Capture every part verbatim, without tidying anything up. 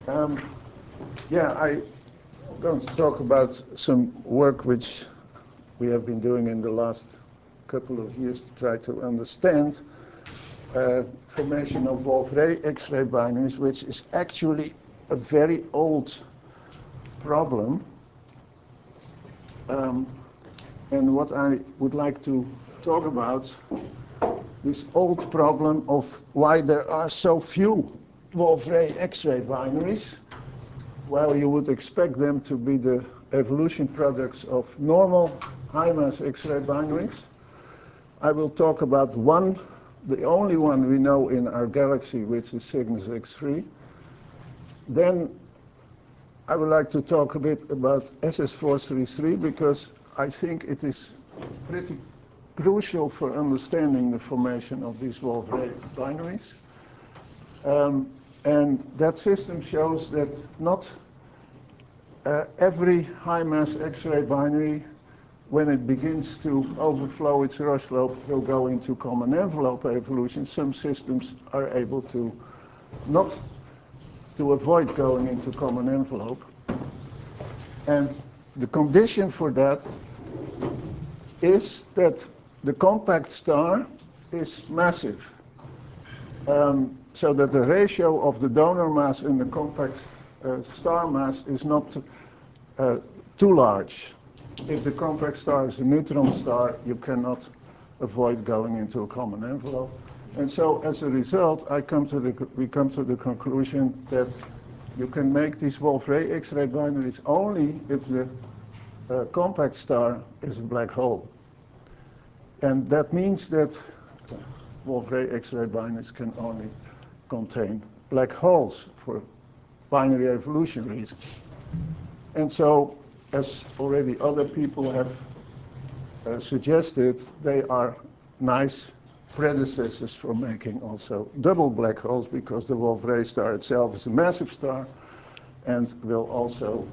Um, yeah, I'm going to talk about some work which we have been doing in the last couple of years to try to understand uh, formation of Wolf-Rayet X-ray binaries, which is actually a very old problem. Um, and what I would like to talk about, this old problem of why there are so few Wolf-Rayet X-ray binaries. Well, you would expect them to be the evolution products of normal high-mass X-ray binaries. I will talk about one, the only one we know in our galaxy, which is Cygnus X three. Then I would like to talk a bit about S S four thirty-three, because I think it is pretty crucial for understanding the formation of these Wolf-Rayet binaries. Um, and that system shows that not uh, every high-mass X-ray binary, when it begins to overflow its Roche-lobe, will go into common envelope evolution. Some systems are able to not to avoid going into common envelope. And the condition for that is that the compact star is massive. Um, so that the ratio of the donor mass and the compact uh, star mass is not uh, too large. If the compact star is a neutron star, you cannot avoid going into a common envelope. And so as a result, I come to the, we come to the conclusion that you can make these Wolf-Rayet X-ray binaries only if the uh, compact star is a black hole. And that means that Wolf-Rayet X-ray binaries can only contain black holes for binary evolution reasons. And so, as already other people have uh, suggested, they are nice predecessors for making also double black holes, because the Wolf-Rayet star itself is a massive star and will also,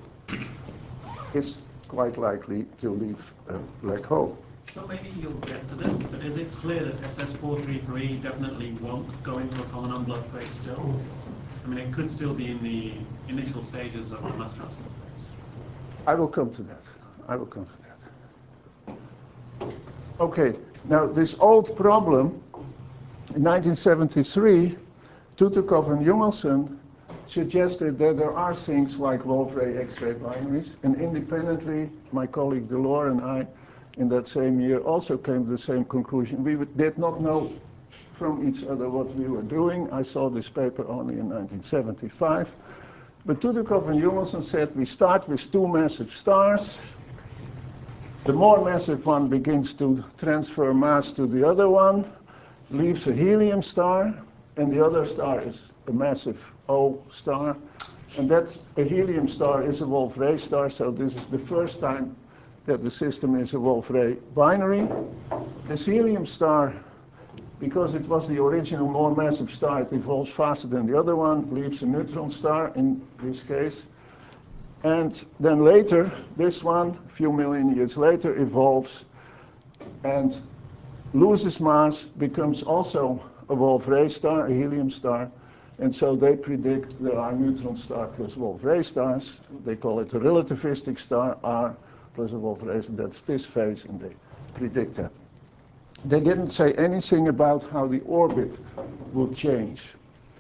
is quite likely to leave a black hole. So maybe you'll get to this, but is it clear that S S four thirty-three definitely won't go into a common unblood phase still? I mean, it could still be in the initial stages of the mass transfer phase. I will come to that. I will come to that. Okay, now this old problem, in nineteen seventy-three, Tutukov and Jungelson suggested that there are things like Wolf-Rayet X-ray binaries, and independently, my colleague Delors and I, in that same year, also came to the same conclusion. We did not know from each other what we were doing. I saw this paper only in nineteen seventy-five. But Tutukov and Jungelson said we start with two massive stars. The more massive one begins to transfer mass to the other one, leaves a helium star, and the other star is a massive O star. And that's a helium star is a Wolf-Rayet star, so this is the first time that the system is a Wolf-Rayet binary. This helium star, because it was the original more massive star, it evolves faster than the other one, leaves a neutron star in this case. And then later, this one, a few million years later, evolves and loses mass, becomes also a Wolf-Rayet star, a helium star. And so they predict there are neutron star plus Wolf-Rayet stars. They call it a relativistic star, R plus a Wolf-Rayet, and that's this phase, and they predict that. They didn't say anything about how the orbit would change.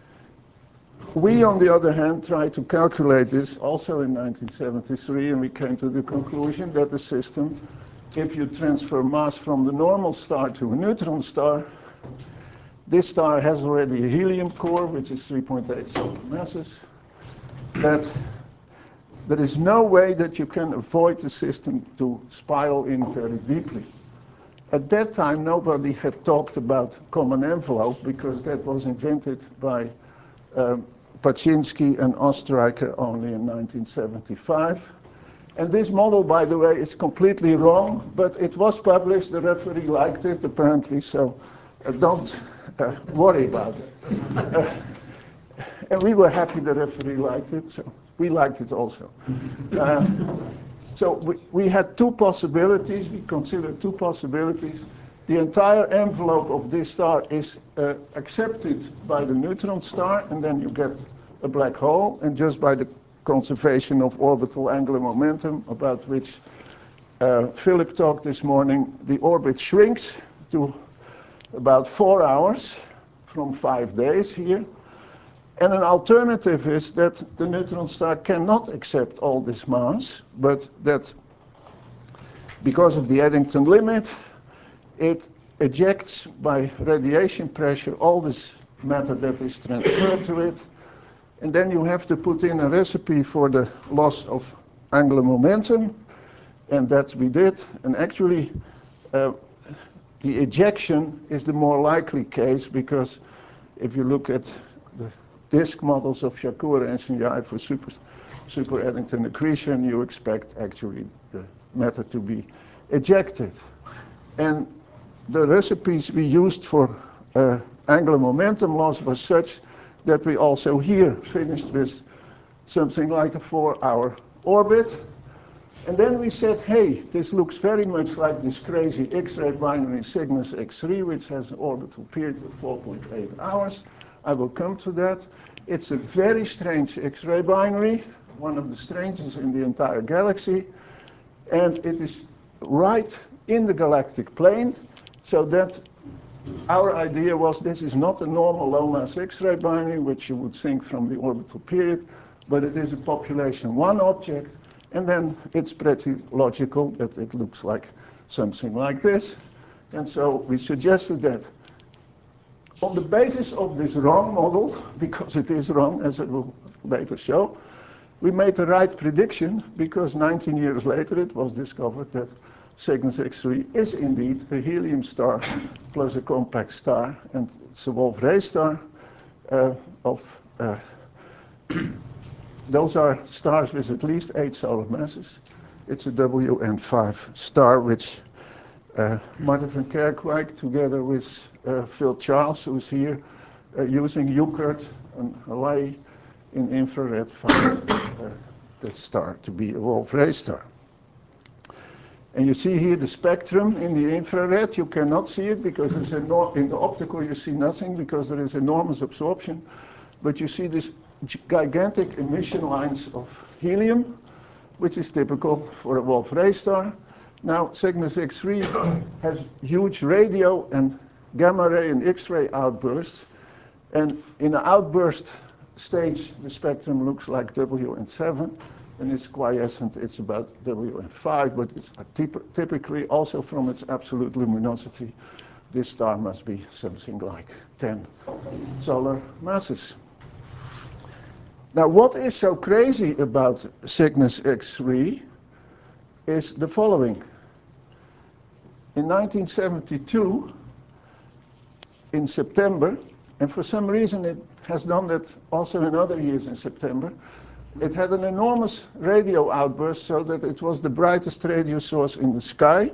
We, on the other hand, tried to calculate this also in nineteen seventy-three, and we came to the conclusion that the system, if you transfer mass from the normal star to a neutron star, this star has already a helium core, which is three point eight solar masses, that there is no way that you can avoid the system to spiral in very deeply. At that time, nobody had talked about common envelope, because that was invented by um, Paczynski and Ostreicher only in nineteen seventy-five. And this model, by the way, is completely wrong, but it was published, the referee liked it apparently, so uh, don't uh, worry about it. Uh, and we were happy the referee liked it, so we liked it also. Uh, so we, we had two possibilities, we considered two possibilities. The entire envelope of this star is uh, accepted by the neutron star, and then you get a black hole, and just by the conservation of orbital angular momentum, about which uh, Philip talked this morning, the orbit shrinks to about four hours from five days here. And an alternative is that the neutron star cannot accept all this mass, but that because of the Eddington limit, it ejects by radiation pressure all this matter that is transferred to it. And then you have to put in a recipe for the loss of angular momentum, and that we did. And actually, uh, the ejection is the more likely case, because if you look at the disk models of Shakura and Shinjai for super, super Eddington accretion, you expect actually the matter to be ejected. And the recipes we used for uh, angular momentum loss was such that we also here finished with something like a four-hour orbit. And then we said, hey, this looks very much like this crazy X-ray binary Cygnus X three, which has an orbital period of four point eight hours. I will come to that. It's a very strange X-ray binary, one of the strangest in the entire galaxy. And it is right in the galactic plane, so that our idea was this is not a normal low-mass X-ray binary, which you would think from the orbital period, but it is a population one object, and then it's pretty logical that it looks like something like this. And so we suggested that on the basis of this wrong model, because it is wrong, as I will later show, we made the right prediction, because nineteen years later it was discovered that Cygnus X three is indeed a helium star plus a compact star, and it's a Wolf-Rayet star uh, of, uh, those are stars with at least eight solar masses. It's a W N five star, which uh, Martin van Kerkwijk, together with uh, Phil Charles, who's here, uh, using UCART in Hawaii in infrared, found uh, the star to be a Wolf-Rayet star. And you see here the spectrum in the infrared. You cannot see it because there's no, in the optical you see nothing because there is enormous absorption. But you see this gigantic emission lines of helium, which is typical for a Wolf-Rayet star. Now, Cygnus X three has huge radio and gamma ray and X-ray outbursts. And in an outburst stage, the spectrum looks like W N seven. And it's quiescent, it's about W N five, but it's typically also from its absolute luminosity, this star must be something like ten solar masses. Now, what is so crazy about Cygnus X three is the following. In nineteen seventy-two, in September, and for some reason it has done that also in other years in September, it had an enormous radio outburst, so that it was the brightest radio source in the sky.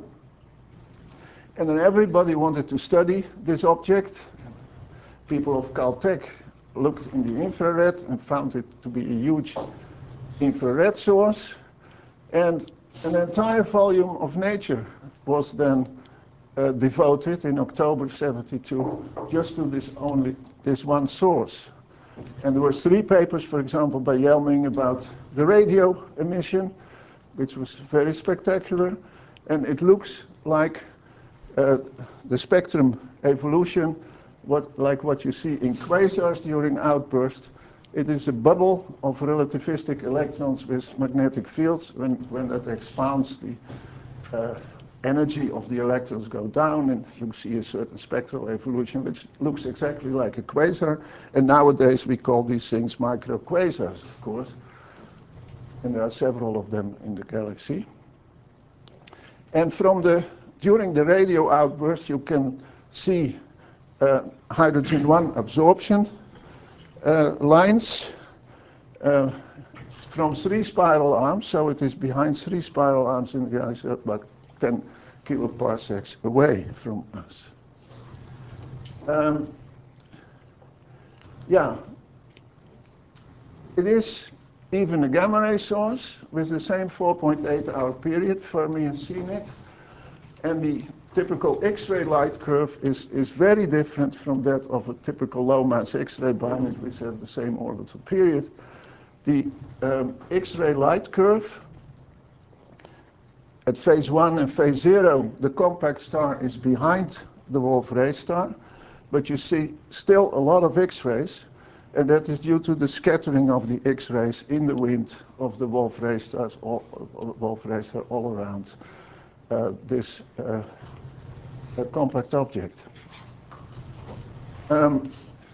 And then everybody wanted to study this object. People of Caltech looked in the infrared and found it to be a huge infrared source. And an entire volume of Nature was then uh, devoted in October seventy-two just to this only this one source. And there were three papers, for example, by Yelming about the radio emission, which was very spectacular. And it looks like uh, the spectrum evolution, what, like what you see in quasars during outburst. It is a bubble of relativistic electrons with magnetic fields. When, when that expands, the uh, energy of the electrons go down, and you see a certain spectral evolution, which looks exactly like a quasar. And nowadays we call these things microquasars, of course. And there are several of them in the galaxy. And from the, during the radio outburst, you can see uh, hydrogen one absorption uh, lines uh, from three spiral arms. So it is behind three spiral arms in the galaxy, about ten kiloparsecs away from us. Um, yeah, it is even a gamma ray source with the same four point eight hour period. Fermi has seen it. And the typical X-ray light curve is, is very different from that of a typical low-mass X-ray binary, which have the same orbital period. The um, X-ray light curve, at phase one and phase zero, the compact star is behind the Wolf-Rayet star, but you see still a lot of X-rays, and that is due to the scattering of the X-rays in the wind of the Wolf-Rayet stars, all, Wolf-Rayet star all around uh, this uh, uh, compact object. Um,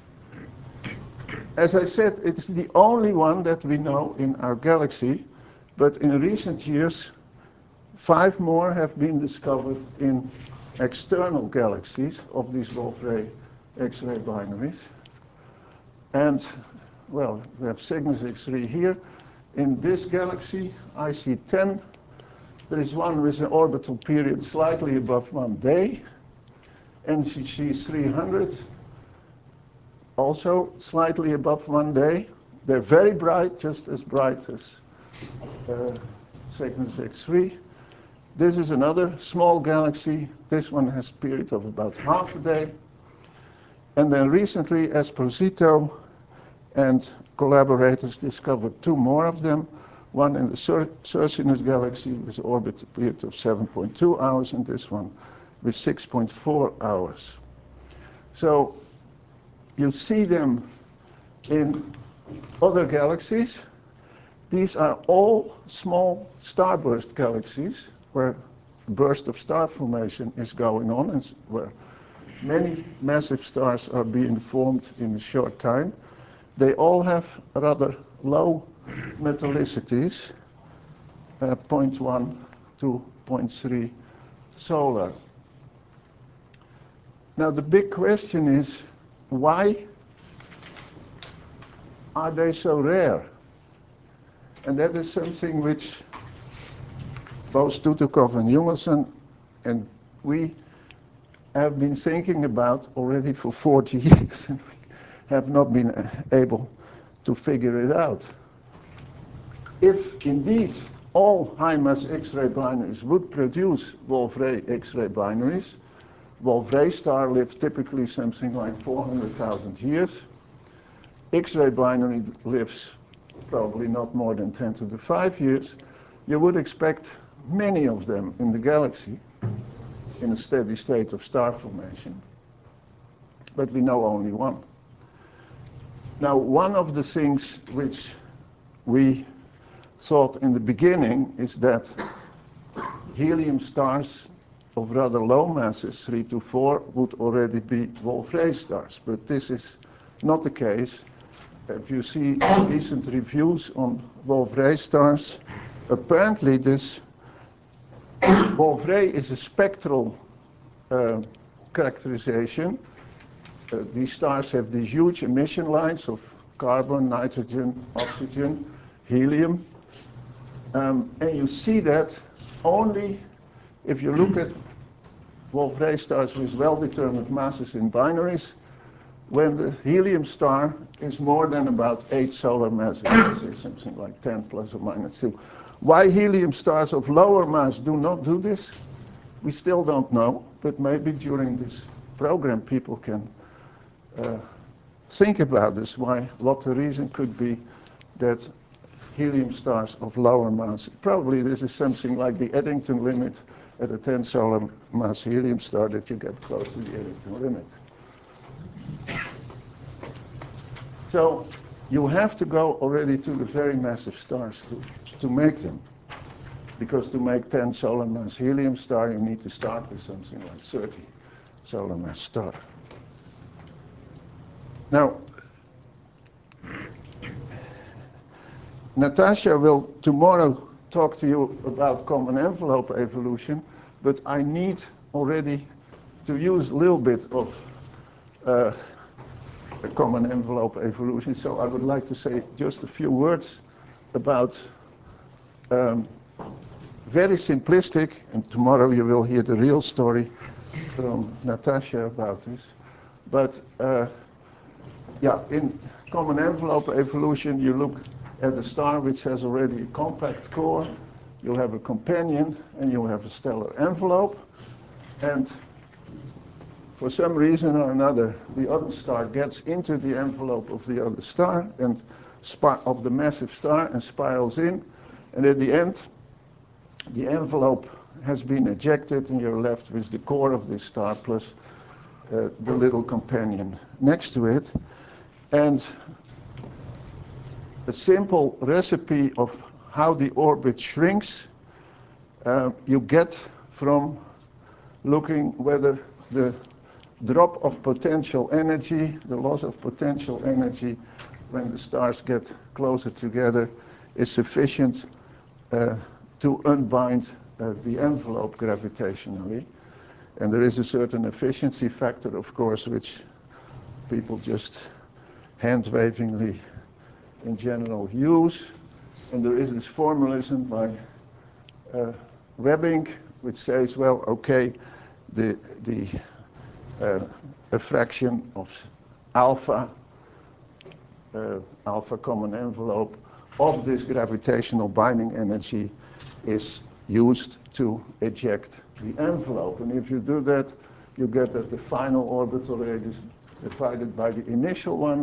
as I said, it's the only one that we know in our galaxy, but in recent years, five more have been discovered in external galaxies of these Wolf-Rayet X-ray binaries. And, well, we have Cygnus X three here. In this galaxy, I C ten, there is one with an orbital period slightly above one day. N G C three hundred, also slightly above one day. They're very bright, just as bright as uh, Cygnus X three. This is another small galaxy. This one has a period of about half a day. And then recently, Esposito and collaborators discovered two more of them, one in the Cer Circinus galaxy with an orbit period of seven point two hours, and this one with six point four hours. So you see them in other galaxies. These are all small starburst galaxies where a burst of star formation is going on and where many massive stars are being formed in a short time. They all have rather low metallicities, uh, zero point one to zero point three solar. Now the big question is, why are they so rare? And that is something which both Tutukov and Jungelson and we have been thinking about already for forty years, and we have not been able to figure it out. If indeed all high-mass X-ray binaries would produce Wolf-Rayet X-ray binaries, Wolf-Rayet star lives typically something like four hundred thousand years. X-ray binary lives probably not more than ten to the five years. You would expect many of them in the galaxy in a steady state of star formation, but we know only one. Now, one of the things which we thought in the beginning is that helium stars of rather low masses, three to four, would already be Wolf-Rayet stars, but this is not the case. If you see recent reviews on Wolf-Rayet stars, apparently this Wolf-Rayet is a spectral uh, characterization. Uh, these stars have these huge emission lines of carbon, nitrogen, oxygen, helium. Um, and you see that only if you look at Wolf-Rayet stars with well-determined masses in binaries, when the helium star is more than about eight solar masses, say something like ten plus or minus two. Why helium stars of lower mass do not do this, we still don't know, but maybe during this program people can uh, think about this, why, what the reason could be that helium stars of lower mass, probably this is something like the Eddington limit at a ten solar mass helium star, that you get close to the Eddington limit. So you have to go already to the very massive stars to, to make them. Because to make ten solar mass helium star, you need to start with something like thirty solar mass star. Now, Natasha will tomorrow talk to you about common envelope evolution, but I need already to use a little bit of uh, a common envelope evolution, so I would like to say just a few words about um, very simplistic, and tomorrow you will hear the real story from Natasha about this. But uh, yeah, in common envelope evolution, you look at a star which has already a compact core, you'll have a companion, and you'll have a stellar envelope. and for some reason or another, the other star gets into the envelope of the other star and of the massive star and spirals in, and at the end, the envelope has been ejected, and you're left with the core of this star plus uh, the little companion next to it. And a simple recipe of how the orbit shrinks, uh, you get from looking whether the drop of potential energy, the loss of potential energy when the stars get closer together is sufficient uh, to unbind uh, the envelope gravitationally. And there is a certain efficiency factor, of course, which people just hand-wavingly in general use. And there is this formalism by uh, Webbing, which says, well, okay, the, the uh, a fraction of alpha, uh, alpha common envelope of this gravitational binding energy is used to eject the envelope. And if you do that, you get that the final orbital radius divided by the initial one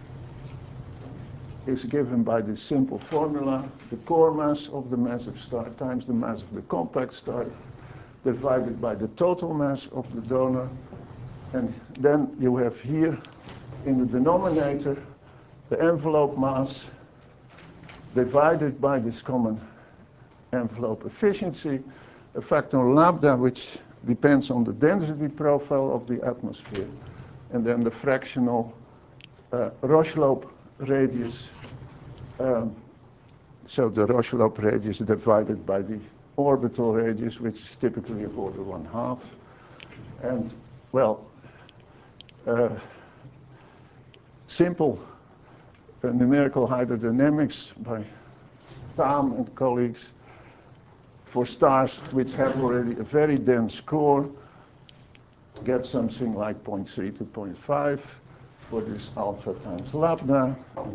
is given by this simple formula, the core mass of the massive star times the mass of the compact star divided by the total mass of the donor. And then you have here in the denominator the envelope mass divided by this common envelope efficiency, a factor lambda which depends on the density profile of the atmosphere, and then the fractional uh, Roche-Lobe radius, um, so the Roche-Lobe radius divided by the orbital radius, which is typically of order one half. And, well, uh, simple uh, numerical hydrodynamics by Tam and colleagues for stars which have already a very dense core get something like zero point three to zero point five for this alpha times lambda.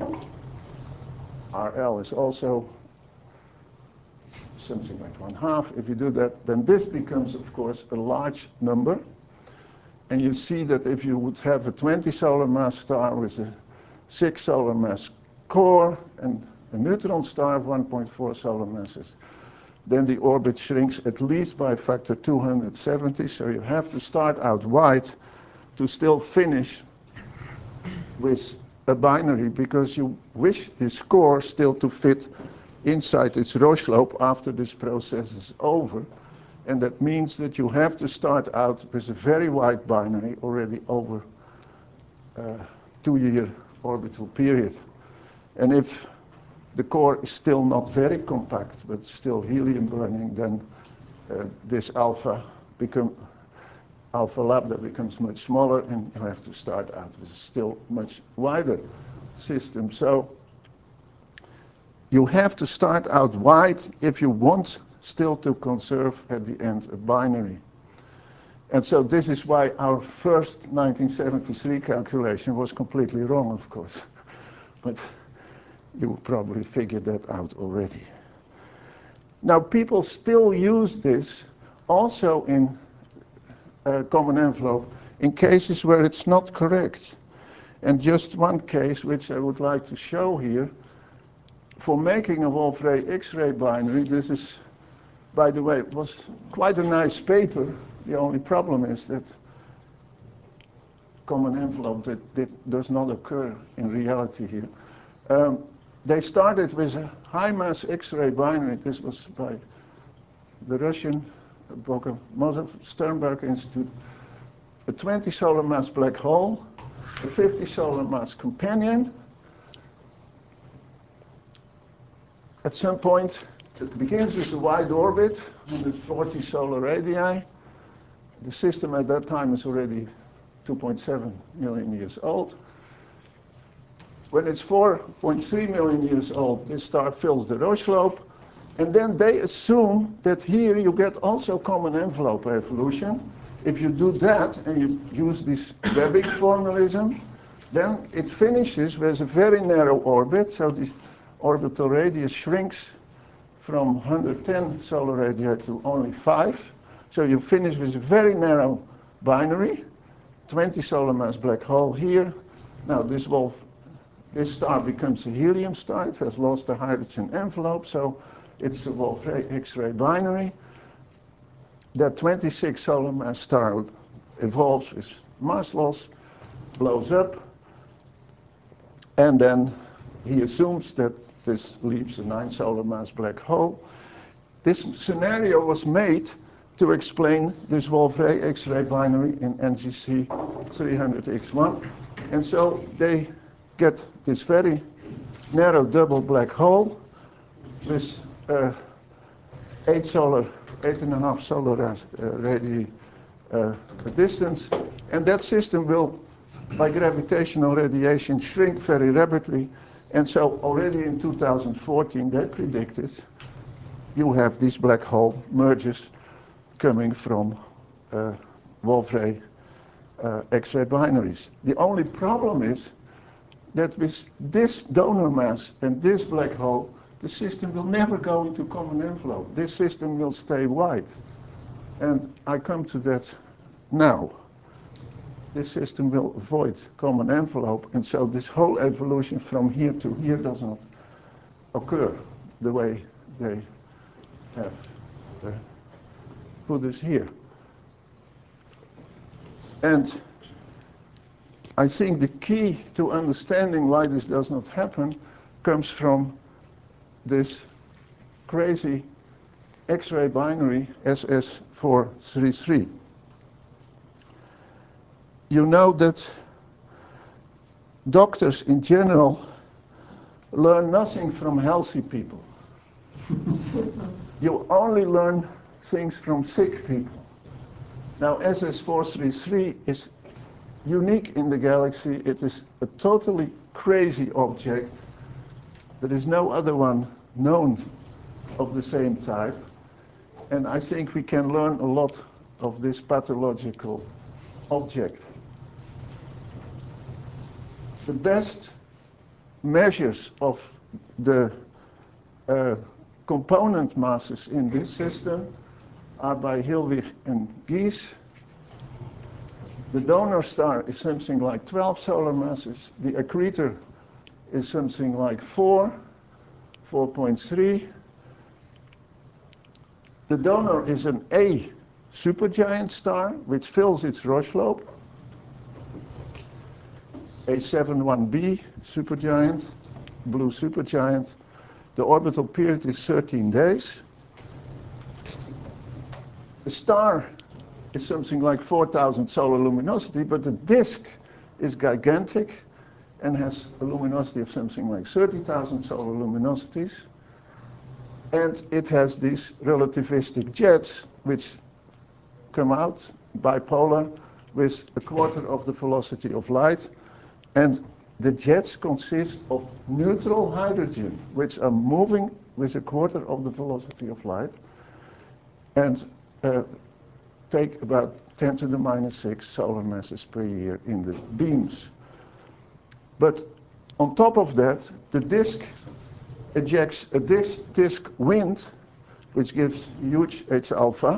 R L is also something like one half. If you do that, then this becomes, of course, a large number. And you see that if you would have a twenty solar mass star with a six solar mass core and a neutron star of one point four solar masses, then the orbit shrinks at least by a factor two hundred seventy. So you have to start out wide to still finish with a binary, because you wish this core still to fit inside its Roche-Lobe after this process is over. And that means that you have to start out with a very wide binary already over a two-year orbital period. And if the core is still not very compact, but still helium burning, then uh, this alpha become alpha lambda becomes much smaller, and you have to start out with a still much wider system. So you have to start out wide if you want still to conserve at the end a binary. And so this is why our first nineteen seventy-three calculation was completely wrong, of course. But you probably figured that out already. Now, people still use this also in uh, common envelope in cases where it's not correct. And just one case which I would like to show here, for making a Wolf-Rayet X-ray binary, this is, by the way, it was quite a nice paper. The only problem is that common envelope that, that does not occur in reality here. Um, they started with a high mass X-ray binary. This was by the Russian Bogomolov Sternberg Institute. A twenty solar mass black hole, a fifty solar mass companion. At some point, it begins with a wide orbit, one hundred forty solar radii. The system at that time is already two point seven million years old. When it's four point three million years old, this star fills the Roche-Lobe, and then they assume that here you get also common envelope evolution. If you do that and you use this Webbing formalism, then it finishes with a very narrow orbit, so the orbital radius shrinks from one hundred ten solar radii to only five. So you finish with a very narrow binary, twenty solar mass black hole here. Now this wolf, this star becomes a helium star. It has lost the hydrogen envelope, so it's a Wolf-Rayet X-ray binary. That twenty-six solar mass star evolves with mass loss, blows up, and then he assumes that this leaves a nine solar mass black hole. This scenario was made to explain this Wolf-Rayet X-ray binary in N G C three hundred X one. And so they get this very narrow double black hole with uh, eight solar, eight and a half solar uh, radii uh, distance. And that system will, by gravitational radiation, shrink very rapidly. And so already in two thousand fourteen, they predicted you have these black hole mergers coming from uh, Wolf-Rayet uh, X-ray binaries. The only problem is that with this donor mass and this black hole, the system will never go into common envelope. This system will stay wide. And I come to that now. This system will avoid common envelope, and so this whole evolution from here to here does not occur the way they have uh, put us here. And I think the key to understanding why this does not happen comes from this crazy X-ray binary S S four thirty-three. You know that doctors in general learn nothing from healthy people. You only learn things from sick people. Now S S four thirty-three is unique in the galaxy. It is a totally crazy object. There is no other one known of the same type. And I think we can learn a lot of this pathological object. The best measures of the uh, component masses in this system are by Hilwig and Gies. The donor star is something like twelve solar masses. The accretor is something like four, four point three. The donor is an A supergiant star, which fills its Roche lobe. A seventy-one b supergiant, blue supergiant. The orbital period is thirteen days. The star is something like four thousand solar luminosity, but the disk is gigantic and has a luminosity of something like thirty thousand solar luminosities. And it has these relativistic jets, which come out bipolar with a quarter of the velocity of light. And the jets consist of neutral hydrogen, which are moving with a quarter of the velocity of light, and uh, take about ten to the minus six solar masses per year in the beams. But on top of that, the disk ejects a disk, disk wind, which gives huge H alpha,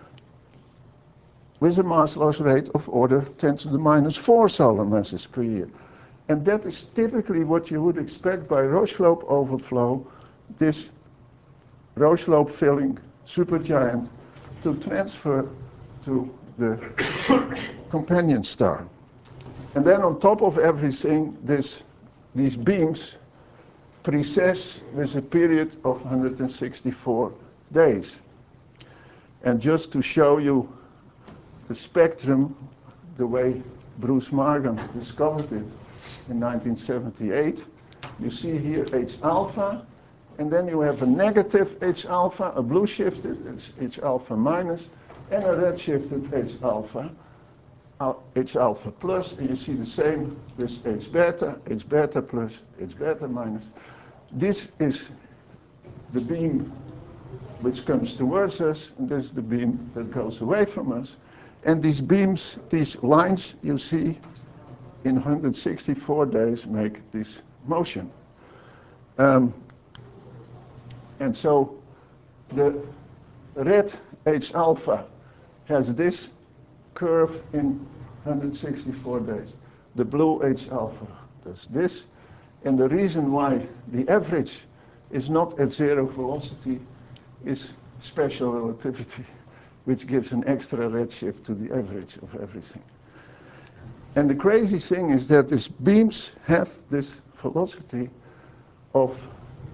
with a mass loss rate of order ten to the minus four solar masses per year. And that is typically what you would expect by Roche lobe overflow, this Roche lobe filling supergiant, to transfer to the companion star. And then on top of everything, this, these beams precess with a period of one hundred sixty-four days. And just to show you the spectrum, the way Bruce Margan discovered it in nineteen seventy-eight, you see here H alpha, and then you have a negative H alpha, a blue shifted H alpha minus, and a red shifted H alpha, H alpha plus, and you see the same with H beta, H beta plus, H beta minus. This is the beam which comes towards us, and this is the beam that goes away from us. And these beams, these lines you see in one hundred sixty-four days make this motion. Um, and so the red H alpha has this curve in one hundred sixty-four days. The blue H alpha does this. And the reason why the average is not at zero velocity is special relativity, which gives an extra redshift to the average of everything. And the crazy thing is that these beams have this velocity of zero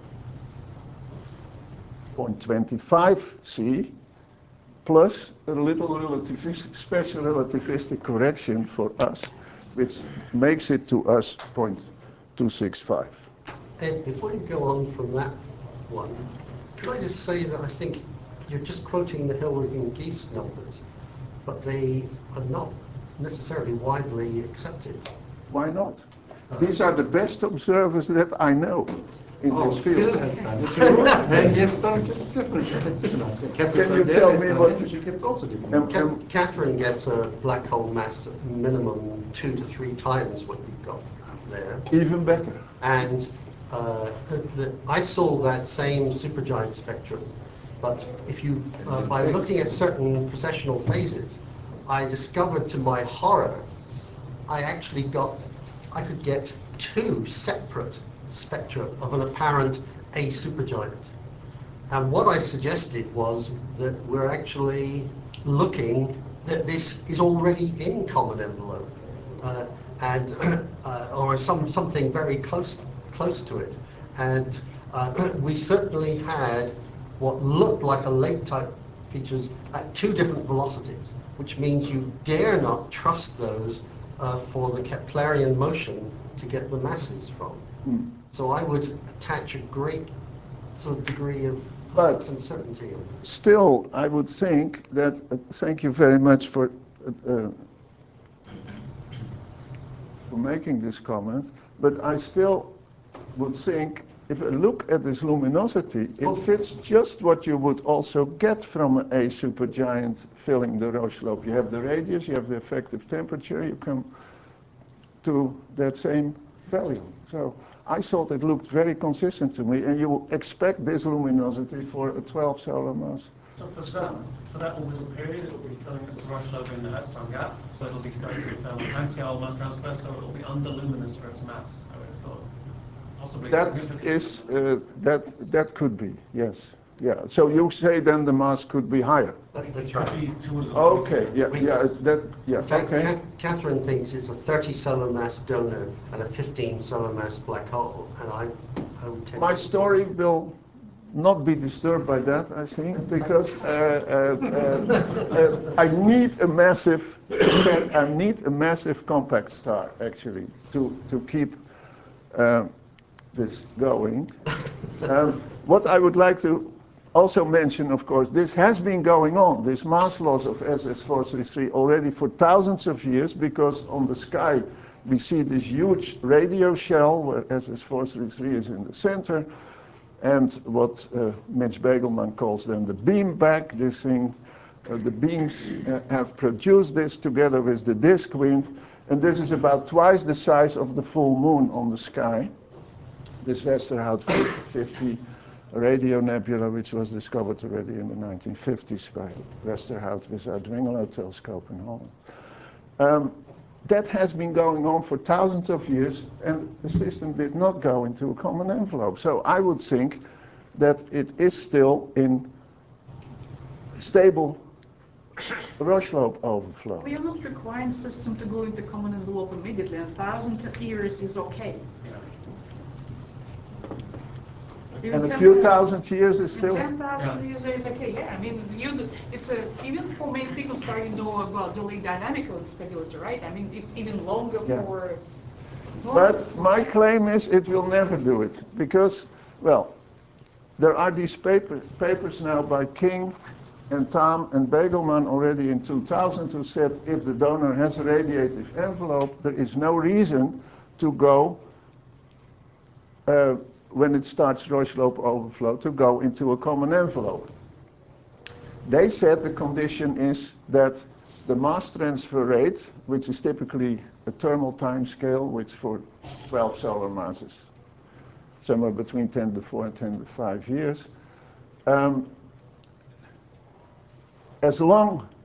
point two five c plus a little relativistic, special relativistic correction for us, which makes it to us zero point two six five. Ed, before you go on from that one, could I just say that I think you're just quoting the Hilbert and Gies numbers, but they are not necessarily widely accepted. Why not? These are the best observers that I know in Oh, this field. Phil has done it. And he has done it different. It's different. So Catherine Can you Verdell tell has me done what- it, she gets also different. Um, Ca- Catherine gets a black hole mass at minimum two to three times what you've got there. Even better. And uh, the, the, I saw that same supergiant spectrum, but if you, uh, by looking at certain precessional phases, I discovered to my horror, I actually got, I could get two separate spectra of an apparent A supergiant. And what I suggested was that we're actually looking, that this is already in common envelope, uh, and uh, or some something very close close to it. And uh, we certainly had what looked like a lake type features at two different velocities, which means you dare not trust those uh, for the Keplerian motion to get the masses from. Mm. So I would attach a great sort of degree of But- uncertainty. Still, I would think that, uh, thank you very much for, uh, uh, for making this comment, but I still would think, if I look at this luminosity, it Oh. fits just what you would also get from a supergiant filling the rho slope. You have the radius, you have the effective temperature, you come to that same value. So I thought it looked very consistent to me, and you expect this luminosity for a twelve solar mass. So for that, for that orbital period, it will be filling its Roche lobe in the Hertzsprung gap, so it'll be going through thermal timescale mass transfer, so it'll be underluminous for its mass, I would have thought. Possibly That significant. is, uh, that, that could be, yes. Yeah, so you say then the mass could be higher. That, that's Could right. be towards the Okay, yeah, We- yeah, that, yeah, In fact, okay. Cath- Catherine thinks it's a thirty solar mass donor and a fifteen solar mass black hole, and I, I would tend My to- story will not be disturbed by that, I think, because uh, uh, uh, uh, I need a massive, I need a massive compact star actually to to keep uh, this going. Um, what I would like to also mention, of course, this has been going on, this mass loss of S S four thirty-three already for thousands of years, because on the sky we see this huge radio shell where S S four thirty-three is in the center, and what uh, Mitch Begelman calls then the beam back, this thing, uh, the beams uh, have produced this together with the disk wind, and this is about twice the size of the full moon on the sky. This Westerhout fifty radio nebula, which was discovered already in the nineteen fifties by Westerhout with our Dwingelow telescope in Holland. Um, that has been going on for thousands of years, and the system did not go into a common envelope. So I would think that it is still in stable Roche lobe overflow. We are not requiring the system to go into common envelope immediately, and thousands of years is okay. Even And a ten few thou- thousand years is still... ten thousand years is okay, yeah. I mean, you, do- it's a, even for main sequence star, you know about delay dynamical instability, right? I mean, it's even longer Yeah. for... But my claim is it will never do it, because, well, there are these paper, papers now by King and Tam and Begelman already in two thousand who said if the donor has a radiative envelope, there is no reason to go, uh, when it starts Roche lobe overflow, to go into a common envelope. They said the condition is that the mass transfer rate, which is typically a thermal time scale, which for twelve solar masses, somewhere between ten to the four and ten to the five years, um, as long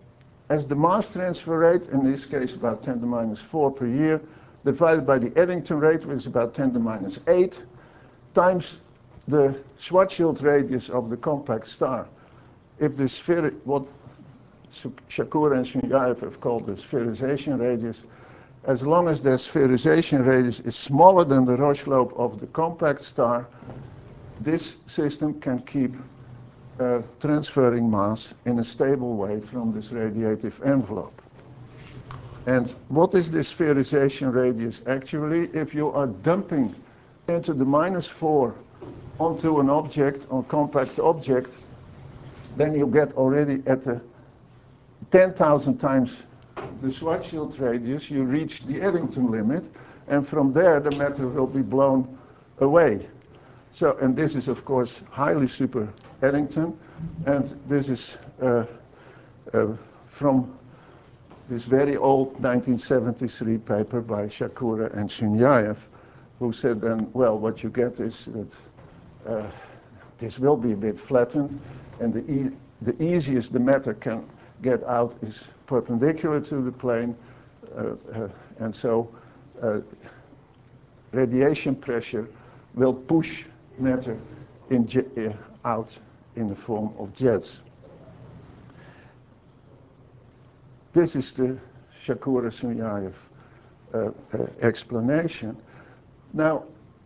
as the mass transfer rate, in this case about ten to the minus four per year, divided by the Eddington rate, which is about ten to the minus eight, times the Schwarzschild radius of the compact star. If the sphere, what Shakura and Sunyaev have called the spherization radius, as long as the spherization radius is smaller than the Roche lobe of the compact star, this system can keep uh, transferring mass in a stable way from this radiative envelope. And what is the spherization radius actually? If you are dumping ten to the minus four onto an object, or compact object, then you get already at the ten thousand times the Schwarzschild radius, you reach the Eddington limit, and from there the matter will be blown away. So, and this is of course highly super Eddington, and this is uh, uh, from this very old nineteen seventy-three paper by Shakura and Sunyaev, who said then, well, what you get is that uh, this will be a bit flattened, and the, e the easiest the matter can get out is perpendicular to the plane, uh, uh, and so uh, radiation pressure will push matter in uh, out in the form of jets. This is the Shakura-Sunyaev uh, uh, explanation. Now,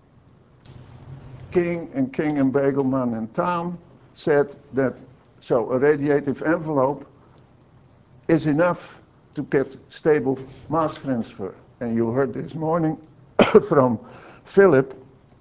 King and King and Begelman and Tamm said that so a radiative envelope is enough to get stable mass transfer. And you heard this morning from Philip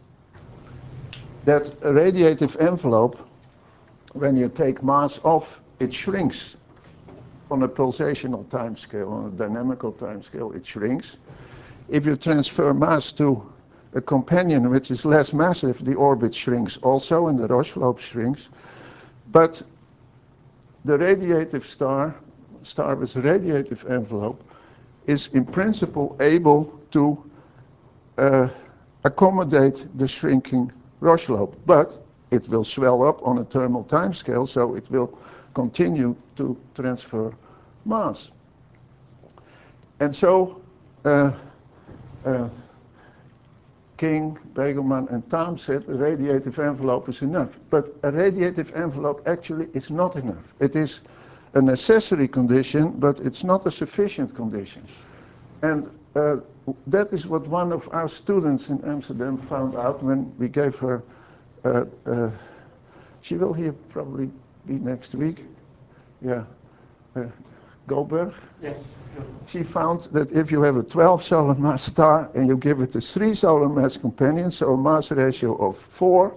that a radiative envelope, when you take mass off, it shrinks on a pulsational time scale, on a dynamical time scale, it shrinks. If you transfer mass to a companion which is less massive, the orbit shrinks also, and the Roche lobe shrinks. But the radiative star, star with a radiative envelope, is in principle able to uh, accommodate the shrinking Roche lobe, but it will swell up on a thermal time scale, so it will continue to transfer mass. And so uh, uh, King, Begelman, and Tamm said a radiative envelope is enough. But a radiative envelope actually is not enough. It is a necessary condition, but it's not a sufficient condition. And uh, that is what one of our students in Amsterdam found out when we gave her, uh, uh, she will here probably be next week, yeah, uh, Goldberg. Yes. She found that if you have a twelve solar mass star and you give it a three solar mass companion, so a mass ratio of four,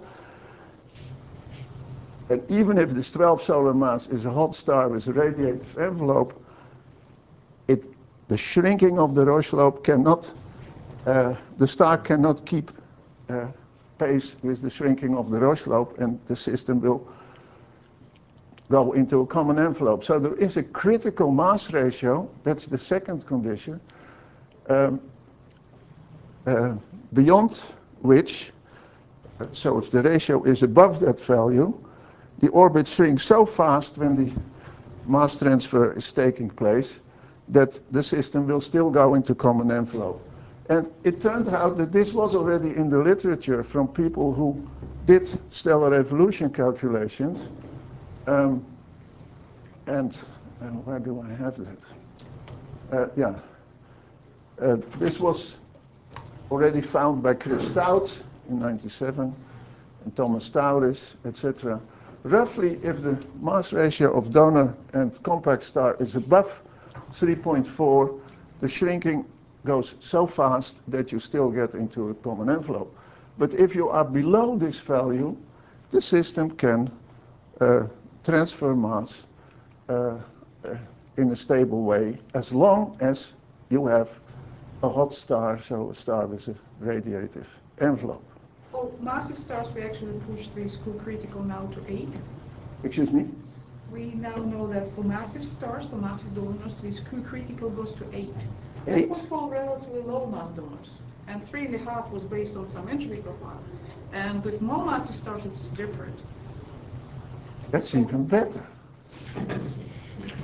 and even if this twelve solar mass is a hot star with a radiative envelope, it, the shrinking of the Roche lobe cannot, uh, the star cannot keep uh, pace with the shrinking of the Roche lobe, and the system will go into a common envelope. So there is a critical mass ratio, that's the second condition, um, uh, beyond which, so if the ratio is above that value, the orbit shrinks so fast when the mass transfer is taking place that the system will still go into common envelope. And it turned out that this was already in the literature from people who did stellar evolution calculations. Um, and uh, where do I have that? Uh, yeah, uh, this was already found by Chris Stout in ninety-seven, and Thomas Tauris, et cetera. Roughly, if the mass ratio of donor and compact star is above three point four, the shrinking goes so fast that you still get into a common envelope. But if you are below this value, the system can uh, transfer mass uh, uh, in a stable way, as long as you have a hot star, so a star with a radiative envelope. For massive stars, we actually pushed this Q-critical now to eight. Excuse me? We now know that for massive stars, for massive donors, this Q-critical goes to eight. Eight? That was for relatively low mass donors. And three and a half was based on some entropy profile. And with more massive stars, it's different. That's even better.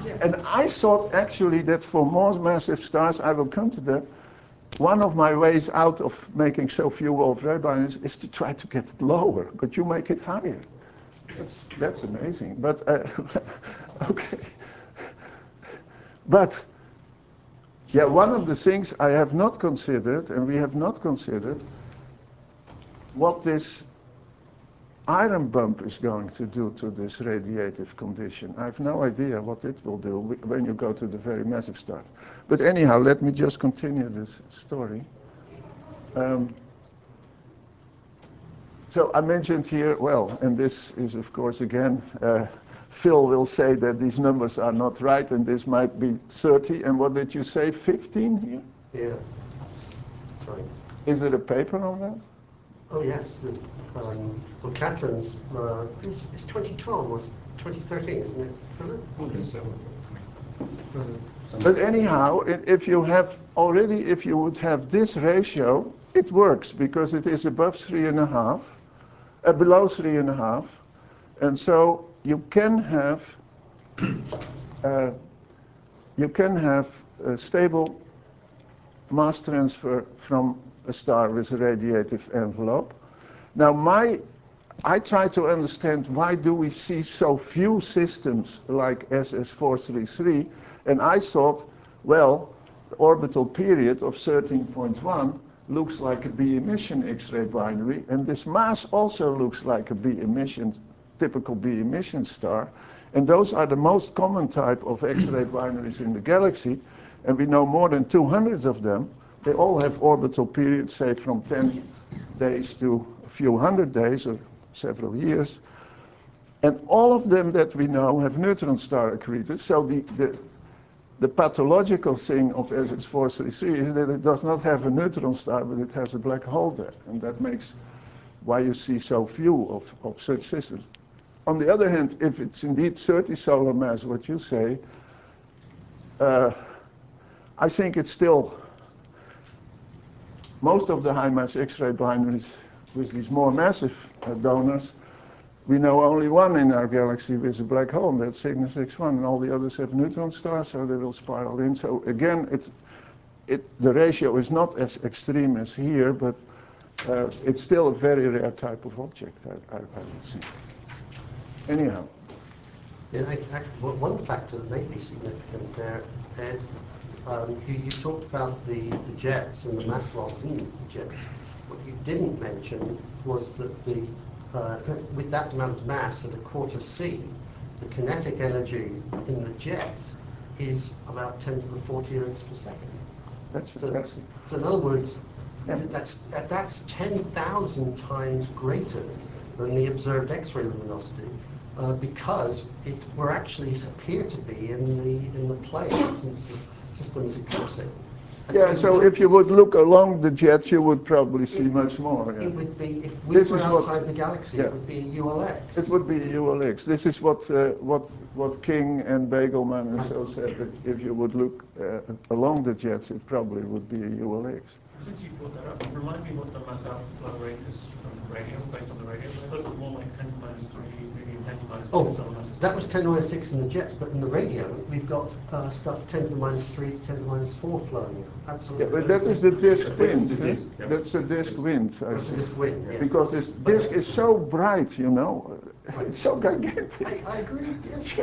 Yeah. And I thought actually that for more massive stars, I will come to that, one of my ways out of making so few Wolf-Rayet binaries is to try to get it lower, but you make it higher. That's, that's amazing, but uh, okay. But, yeah, one of the things I have not considered, and we have not considered, what this iron bump is going to do to this radiative condition. I have no idea what it will do when you go to the very massive stars. But anyhow, let me just continue this story. Um, so I mentioned here, well, and this is of course again, uh, Phil will say that these numbers are not right and this might be thirty, and what did you say, fifteen here? Yeah, that's right. Is it a paper on that? Oh yes, the, um, well Catherine's, uh, it's, it's twenty twelve or twenty thirteen, isn't it? Philip? But anyhow, i- if you have already, if you would have this ratio, it works because it is above three and a half, uh, below three and a half, and so you can have uh, you can have a stable mass transfer from a star with a radiative envelope. Now, my I try to understand why do we see so few systems like S S four thirty-three, and I thought, well, the orbital period of thirteen point one looks like a B emission X-ray binary, and this mass also looks like a B emission, typical B emission star, and those are the most common type of X-ray binaries in the galaxy, and we know more than two hundred of them. They all have orbital periods, say from ten days to a few hundred days or several years. And all of them that we know have neutron star accreted. So the, the, the pathological thing of S S four thirty-three is that it does not have a neutron star, but it has a black hole there. And that makes why you see so few of, of such systems. On the other hand, if it's indeed thirty solar mass, what you say, uh, I think it's still most of the high mass X-ray binaries with these more massive uh, donors, we know only one in our galaxy with a black hole, and that's Cygnus X one, and all the others have neutron stars, so they will spiral in. So again, it's, it, the ratio is not as extreme as here, but uh, it's still a very rare type of object, I, I, I would say. Anyhow. Yeah, I, I, well, one factor that may be significant there, Ed, um, you, you talked about the, the jets and the mass loss in the jets. What you didn't mention was that the, uh, with that amount of mass at a quarter C, the kinetic energy in the jet is about ten to the forty ergs per second. That's So, fantastic. so in other words, Yeah. that's, that's ten thousand times greater than the observed X-ray luminosity. Uh, because it we're actually appear to be in the in the plane since the system is eclipsing. And Yeah, so if you would look along the jets, you would probably see it, much more. Yeah. It would be if we This were is what- outside the galaxy. yeah. It would be U L X. It would be U L X. This is what uh, what what King and Begelman and so said, that if you would look uh, along the jets, it probably would be a U L X. Since you brought that up, remind me what the mass outflow rate is from the radio, based on the radio. I thought it was more like ten to the minus three, maybe ten to the minus two. Oh, solar masses. that was ten to the minus six in the jets, but in the radio we've got uh, stuff ten to the minus three to ten to the minus four flowing in. Yeah, Absolutely. but that is the disk That's wind. the huh? disk, yeah. That's the disk wind. I That's the think. disk wind, yes. Because this disk is so bright, you know, it's so gigantic. I, I agree. Yes.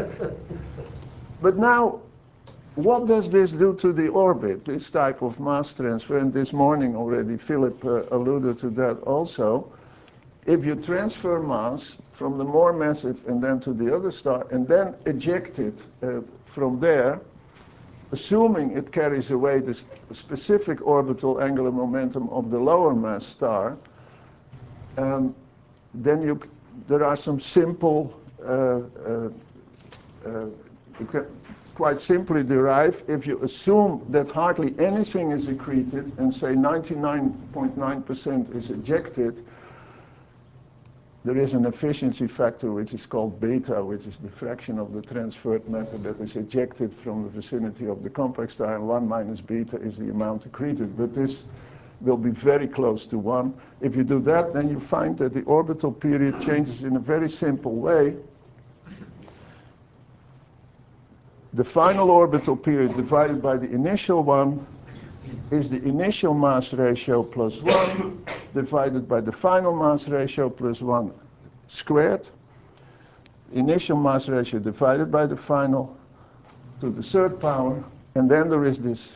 But now, what does this do to the orbit, this type of mass transfer? And this morning already, Philip uh, alluded to that also. If you transfer mass from the more massive and then to the other star, and then eject it uh, from there, assuming it carries away the specific orbital angular momentum of the lower mass star, um, then you, there are some simple, uh, uh, uh, you can quite simply derive, if you assume that hardly anything is accreted and say ninety-nine point nine percent is ejected, there is an efficiency factor which is called beta, which is the fraction of the transferred matter that is ejected from the vicinity of the compact star, and one minus beta is the amount accreted. But this will be very close to one. If you do that, then you find that the orbital period changes in a very simple way. the final orbital period divided by the initial one is the initial mass ratio plus one divided by the final mass ratio plus one squared. Initial mass ratio divided by the final to the third power, and then there is this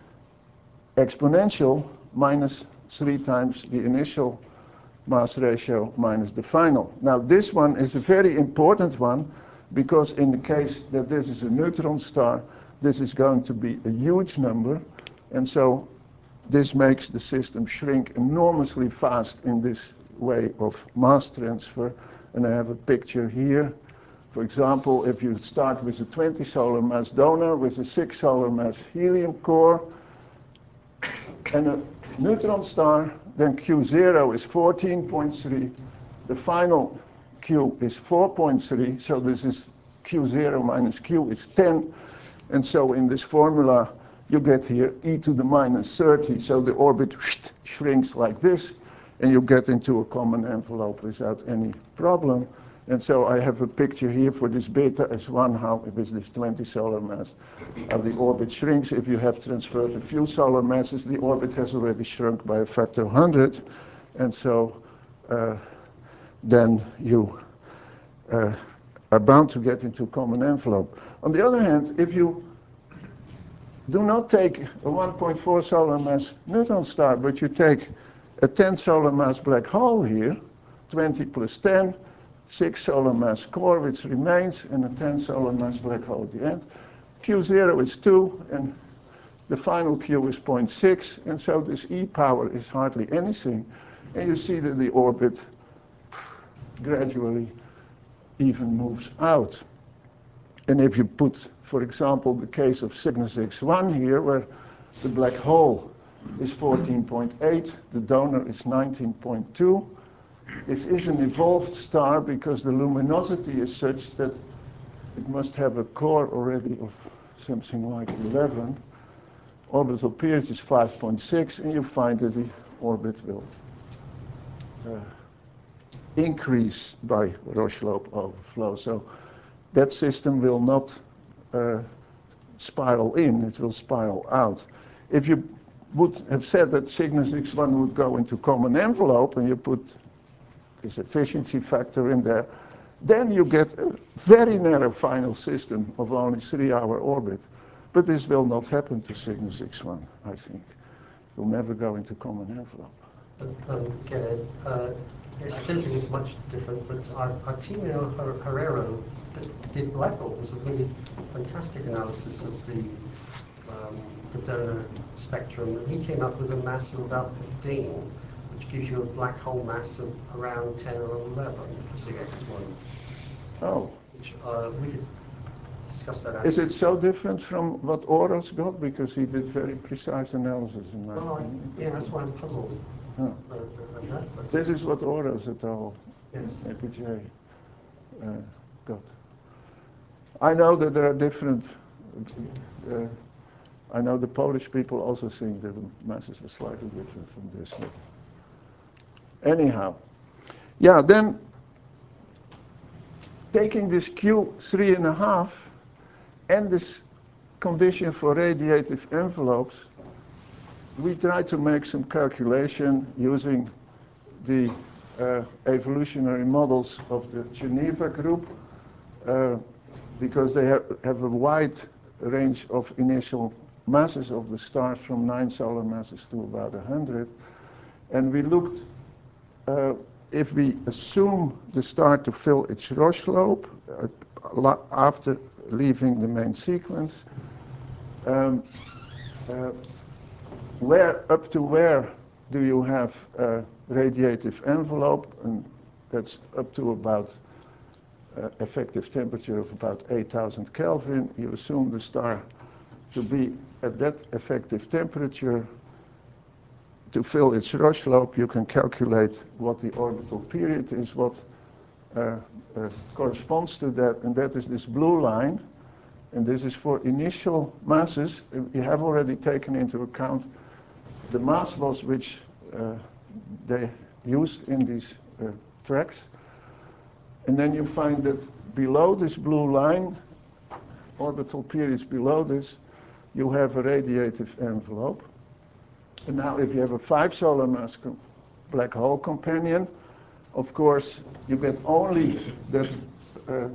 exponential minus three times the initial mass ratio minus the final. Now this one is a very important one, because in the case that this is a neutron star, this is going to be a huge number, and so this makes the system shrink enormously fast in this way of mass transfer. And I have a picture here. For example, if you start with a twenty solar mass donor with a six solar mass helium core and a neutron star, then Q zero is fourteen point three, the final Q is four point three, so this is Q zero minus Q is ten, and so in this formula you get here e to the minus thirty, so the orbit shrinks like this, and you get into a common envelope without any problem. And so I have a picture here for this beta S one, how with this twenty solar mass, how the orbit shrinks. If you have transferred a few solar masses, the orbit has already shrunk by a factor of one hundred, and so uh, then you uh, are bound to get into a common envelope. On the other hand, if you do not take a one point four solar mass neutron star, but you take a ten solar mass black hole here, twenty plus ten, six solar mass core which remains, and a ten solar mass black hole at the end. Q zero is two, and the final Q is zero point six, and so this E power is hardly anything. And you see that the orbit gradually even moves out. And if you put, for example, the case of Cygnus X one here, where the black hole is fourteen point eight, the donor is nineteen point two, this is an evolved star because the luminosity is such that it must have a core already of something like eleven. Orbital period is five point six, and you find that the orbit will uh, increase by Roche-Loeb overflow. So that system will not uh, spiral in, it will spiral out. If you would have said that Cygnus X one would go into common envelope, and you put this efficiency factor in there, then you get a very narrow final system of only three hour orbit. But this will not happen to Cygnus X one, I think. It will never go into common envelope. Um, Kenneth, uh, aesthetic is much different, but Artemio Herrero did what I thought was a really fantastic analysis of the, um, the donor spectrum. He came up with a mass of about fifteen, which gives you a black hole mass of around ten or eleven for Cygnus X one. Oh. Which uh, we could discuss that. Is it so different from what Oros got? Because he did very precise analysis in my Well, opinion. I, yeah, that's why I'm puzzled. Huh. Uh, at that, but This is what Oros et al. yes. A P J uh, got. I know that there are different, uh, I know the Polish people also think that the masses are slightly different from this. But anyhow, yeah, then taking this Q three and a half and this condition for radiative envelopes, we try to make some calculation using the uh, evolutionary models of the Geneva group, uh, because they have, have a wide range of initial masses of the stars, from nine solar masses to about one hundred. And we looked, uh, if we assume the star to fill its Roche-Loeb uh, after leaving the main sequence, um, uh, where up to where do you have a radiative envelope? And that's up to about uh, effective temperature of about eight thousand Kelvin. You assume the star to be at that effective temperature to fill its Roche-Loeb. You can calculate what the orbital period is, what uh, uh, corresponds to that, and that is this blue line. And this is for initial masses. We have already taken into account the mass loss which uh, they used in these uh, tracks. And then you find that below this blue line, orbital periods below this, you have a radiative envelope. And now if you have a five solar mass black hole companion, of course, you get only that uh,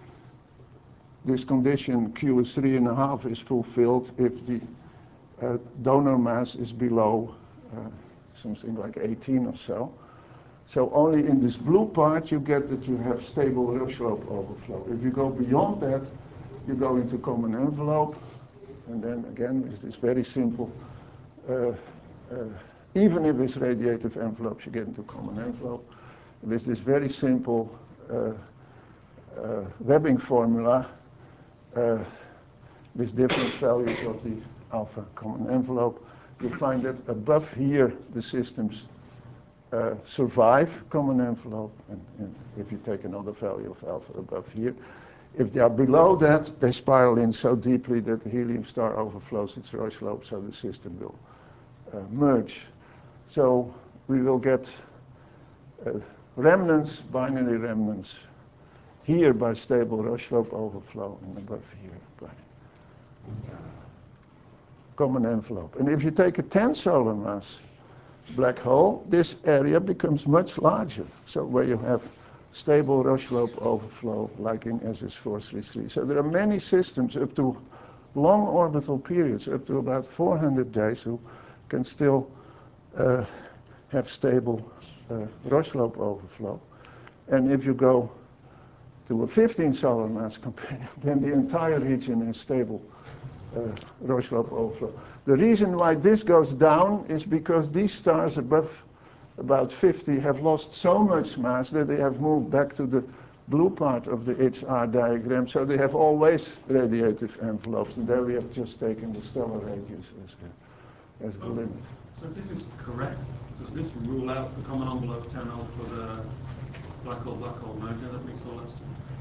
this condition Q is three and a half is fulfilled if the uh, donor mass is below uh, something like eighteen or so. So only in this blue part you get that you have stable Röhrschlaup overflow. If you go beyond that, you go into common envelope, and then again, it's this very simple, uh, uh, even if it's radiative envelopes, you get into common envelope. With this very simple uh, uh, Webbing formula, uh, with different values of the alpha common envelope, you find that above here the systems uh, survive common envelope, and, and if you take another value of alpha above here, if they are below that, they spiral in so deeply that the helium star overflows its Röhrschlaup, so the system will uh, merge. So we will get uh, remnants, binary remnants, here by stable Röhrschlaup overflow, and above here by uh, common envelope. And if you take a ten solar mass black hole, this area becomes much larger. So where you have stable Röhrschlaup overflow, like in S S four thirty-three. So there are many systems up to long orbital periods, up to about four hundred days, who can still uh, have stable uh, Röhrschlaup overflow. And if you go to a fifteen solar mass companion, then the entire region has stable uh, Röhrschlaup overflow. The reason why this goes down is because these stars above about fifty have lost so much mass that they have moved back to the blue part of the H R diagram, so they have always radiative envelopes, and there we have just taken the stellar radius as the, as the Oh, limit. So if this is correct, does this rule out the common envelope channel for the black hole black hole merger that we saw last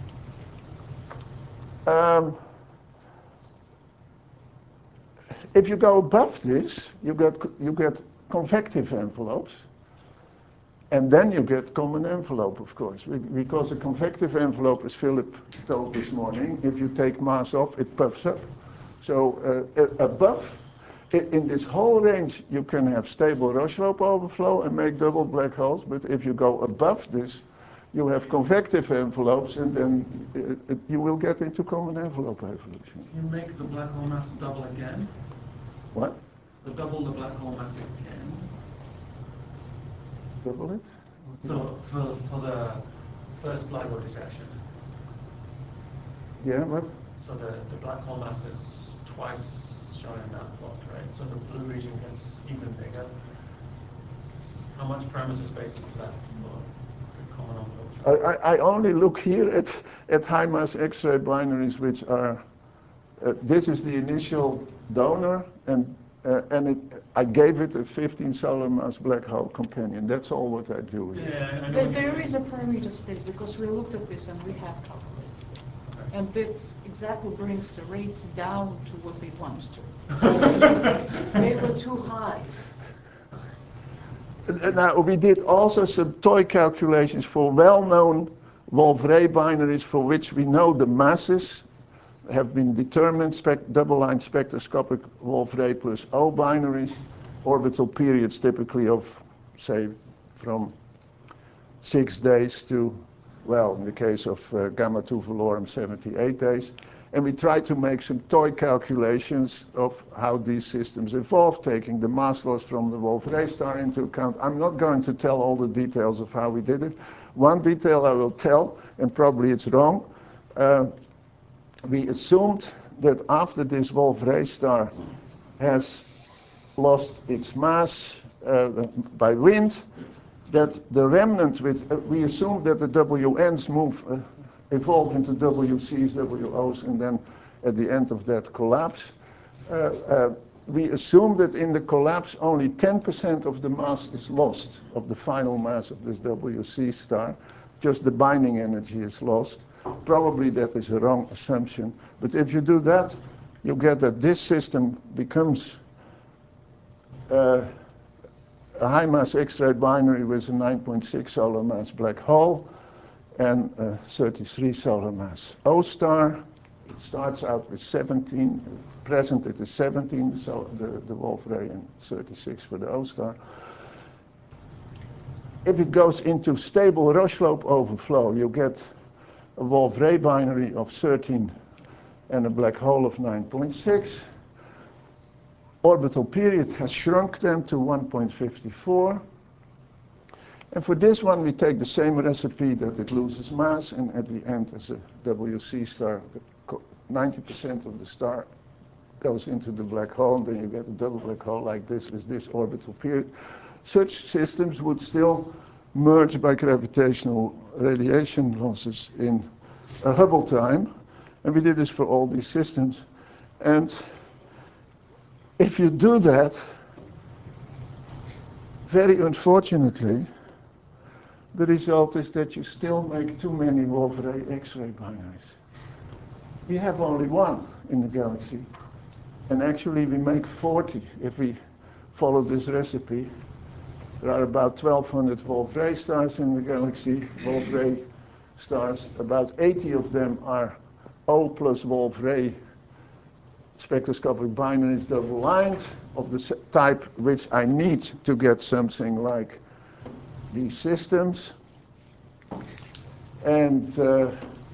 time? Um, if you go above this, you get, you get convective envelopes, and then you get common envelope, of course, because a convective envelope, as Philip told this morning, if you take mass off, it puffs up. So uh, above, in this whole range, you can have stable Röhrschlaup overflow and make double black holes, but if you go above this, you have convective envelopes, and then uh, you will get into common envelope evolution. So you make the black hole mass double again? What? So double the black hole mass again? Double it? So for, for the first LIGO detection, Yeah, what? so the, the black hole mass is twice shown in that plot, right? So the blue region gets even bigger. How much parameter space is left for the common envelope? I, I only look here at, at high mass X-ray binaries, which are, uh, this is the initial donor, and uh, and it, I gave it a fifteen solar mass black hole companion. That's all what I do here. Yeah, I know There, what you there mean. is a parameter space because we looked at this and we have calculated. And that's exactly brings the rates down to what we want to. They were too high. Uh, Now, we did also some toy calculations for well-known Wolf-Rayet binaries for which we know the masses have been determined, spec double-line spectroscopic Wolf-Rayet plus O binaries, orbital periods typically of, say, from six days to, well, in the case of uh, Gamma two Velorum, seventy-eight days. And we tried to make some toy calculations of how these systems evolved, taking the mass loss from the Wolf-Rayet star into account. I'm not going to tell all the details of how we did it. One detail I will tell, and probably it's wrong. Uh, we assumed that after this Wolf-Rayet star has lost its mass uh, by wind, that the remnant, which uh, we assumed that the W Ns move, uh, evolve into W Cs, W Os, and then at the end of that collapse. Uh, uh, we assume that in the collapse only ten percent of the mass is lost, of the final mass of this W C star. Just the binding energy is lost. Probably that is a wrong assumption. But if you do that, you get that this system becomes uh, a high mass X-ray binary with a nine point six solar mass black hole and a thirty-three solar mass O star. it starts out with seventeen, present it is seventeen, so the, the Wolf-Rayet, and thirty-six for the O-star. If it goes into stable Roche-Loeb overflow, you get a Wolf-Rayet binary of thirteen and a black hole of nine point six. Orbital period has shrunk then to one point five four. And for this one, we take the same recipe that it loses mass, and at the end, as a W C star, ninety percent of the star goes into the black hole, and then you get a double black hole like this with this orbital period. Such systems would still merge by gravitational radiation losses in a Hubble time, and we did this for all these systems. And if you do that, very unfortunately, the result is that you still make too many Wolf-Rayet X-ray binaries. We have only one in the galaxy, and actually we make forty if we follow this recipe. There are about twelve hundred Wolf-Rayet stars in the galaxy, Wolf-Rayet stars. About eighty of them are O plus Wolf-Rayet spectroscopic binaries, double lines, of the type which I need to get something like these systems. And uh,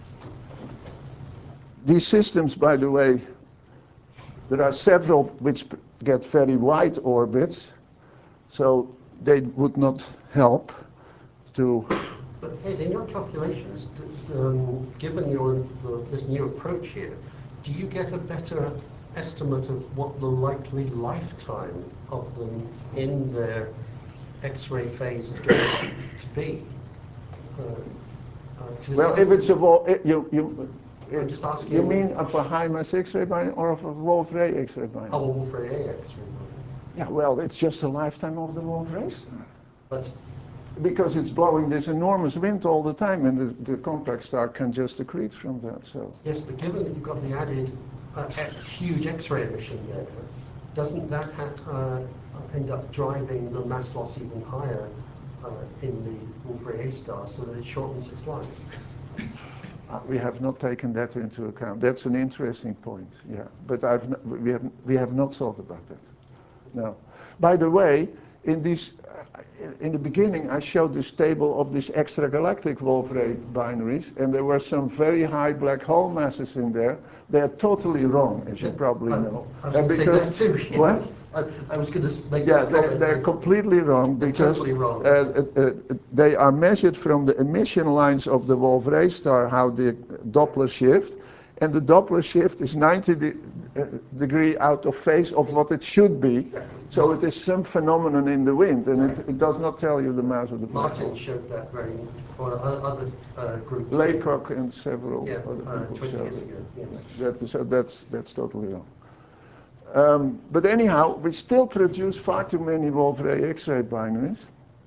these systems, by the way, there are several which get very wide orbits, so they would not help to... But Ed, in your calculations, um, given your, the, this new approach here, do you get a better estimate of what the likely lifetime of them in their X-ray phase is going to be? Uh, uh, well, if it's a Wolf, you, you, I'm just asking you mean of a high mass X-ray binary or of a Wolf-Rayet X-ray binary? Oh, a Wolf-Rayet X-ray binary. Yeah, well, it's just the lifetime of the Wolf-Rayet star. But because it's blowing this enormous wind all the time, and the, the compact star can just accrete from that. So yes, but given that you've got the added uh, huge X-ray emission there, doesn't that ha uh, end up driving the mass loss even higher uh, in the Wolf-Rayet star, so that it shortens its life? Uh, we have not taken that into account. That's an interesting point, yeah. But I've n we, have, we have not thought about that, no. By the way, in, these, uh, in the beginning, I showed this table of these extragalactic Wolf-Rayet binaries, and there were some very high black hole masses in there. They're totally wrong, as you probably I, know. I was going to say that too. Yes. What? I, I was going to make Yeah, that they're, comment. they're completely wrong They're because totally wrong. Uh, uh, uh, they are measured from the emission lines of the Wolf-Rayet star, how the Doppler shift, and the Doppler shift is ninety de uh, degree out of phase of what it should be. Exactly. So it is some phenomenon in the wind, and Right. it, it does not tell you the mass of the black Martin hole. showed that very, or other uh, groups. Laycock and several Yeah, other uh, people twenty showed years it. ago, yes. That is, so that's, that's totally wrong. Um, but anyhow, we still produce far too many Wolf-Rayet X-ray binaries.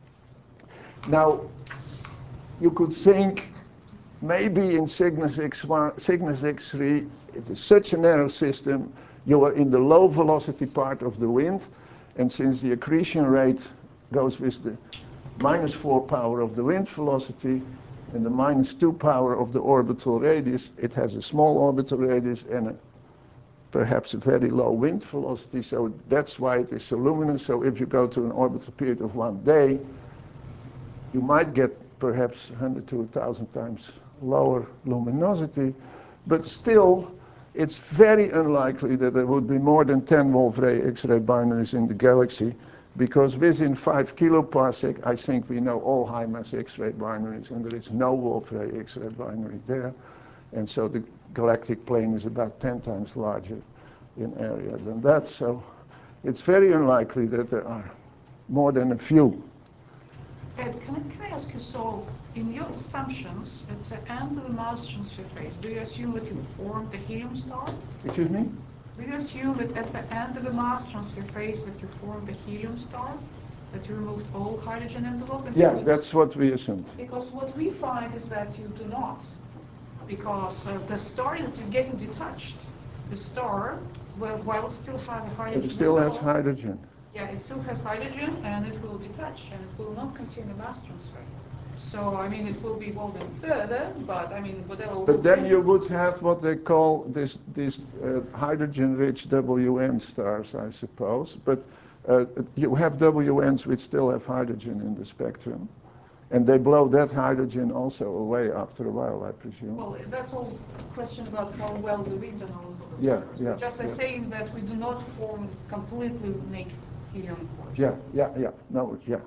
Now, you could think maybe in Cygnus X one, Cygnus X three, it is such a narrow system, you are in the low velocity part of the wind, and since the accretion rate goes with the minus four power of the wind velocity and the minus two power of the orbital radius, it has a small orbital radius and a, perhaps a very low wind velocity, so that's why it is so luminous. So if you go to an orbital period of one day, you might get perhaps one hundred to one thousand times lower luminosity, but still, it's very unlikely that there would be more than ten Wolf-Rayet X-ray binaries in the galaxy, because within five kiloparsec, I think we know all high-mass X-ray binaries, and there is no Wolf-Rayet X-ray binary there. And so the galactic plane is about ten times larger in area than that. So it's very unlikely that there are more than a few. Ed, can I, can I ask you, so in your assumptions, at the end of the mass transfer phase, do you assume that you formed a helium star? Excuse me? Do you assume that at the end of the mass transfer phase that you formed a helium star? That you removed all hydrogen envelope? And Yeah, that's what we assumed. Because what we find is that you do not. Because uh, the star is getting detached. The star, well, while it still has a hydrogen It still has envelope, hydrogen. yeah, it still has hydrogen, and it will detach, and it will not continue mass transfer. So, I mean, it will be evolving further, but I mean, whatever. But then you would have what they call this, these uh, hydrogen-rich W N stars, I suppose. But uh, you have W Ns which still have hydrogen in the spectrum. And they blow that hydrogen also away after a while, I presume. Well, that's all a question about how well the winds are known. Yeah, so yeah. Just yeah. as saying that we do not form completely naked helium cores. Yeah, yeah, yeah. No, yeah.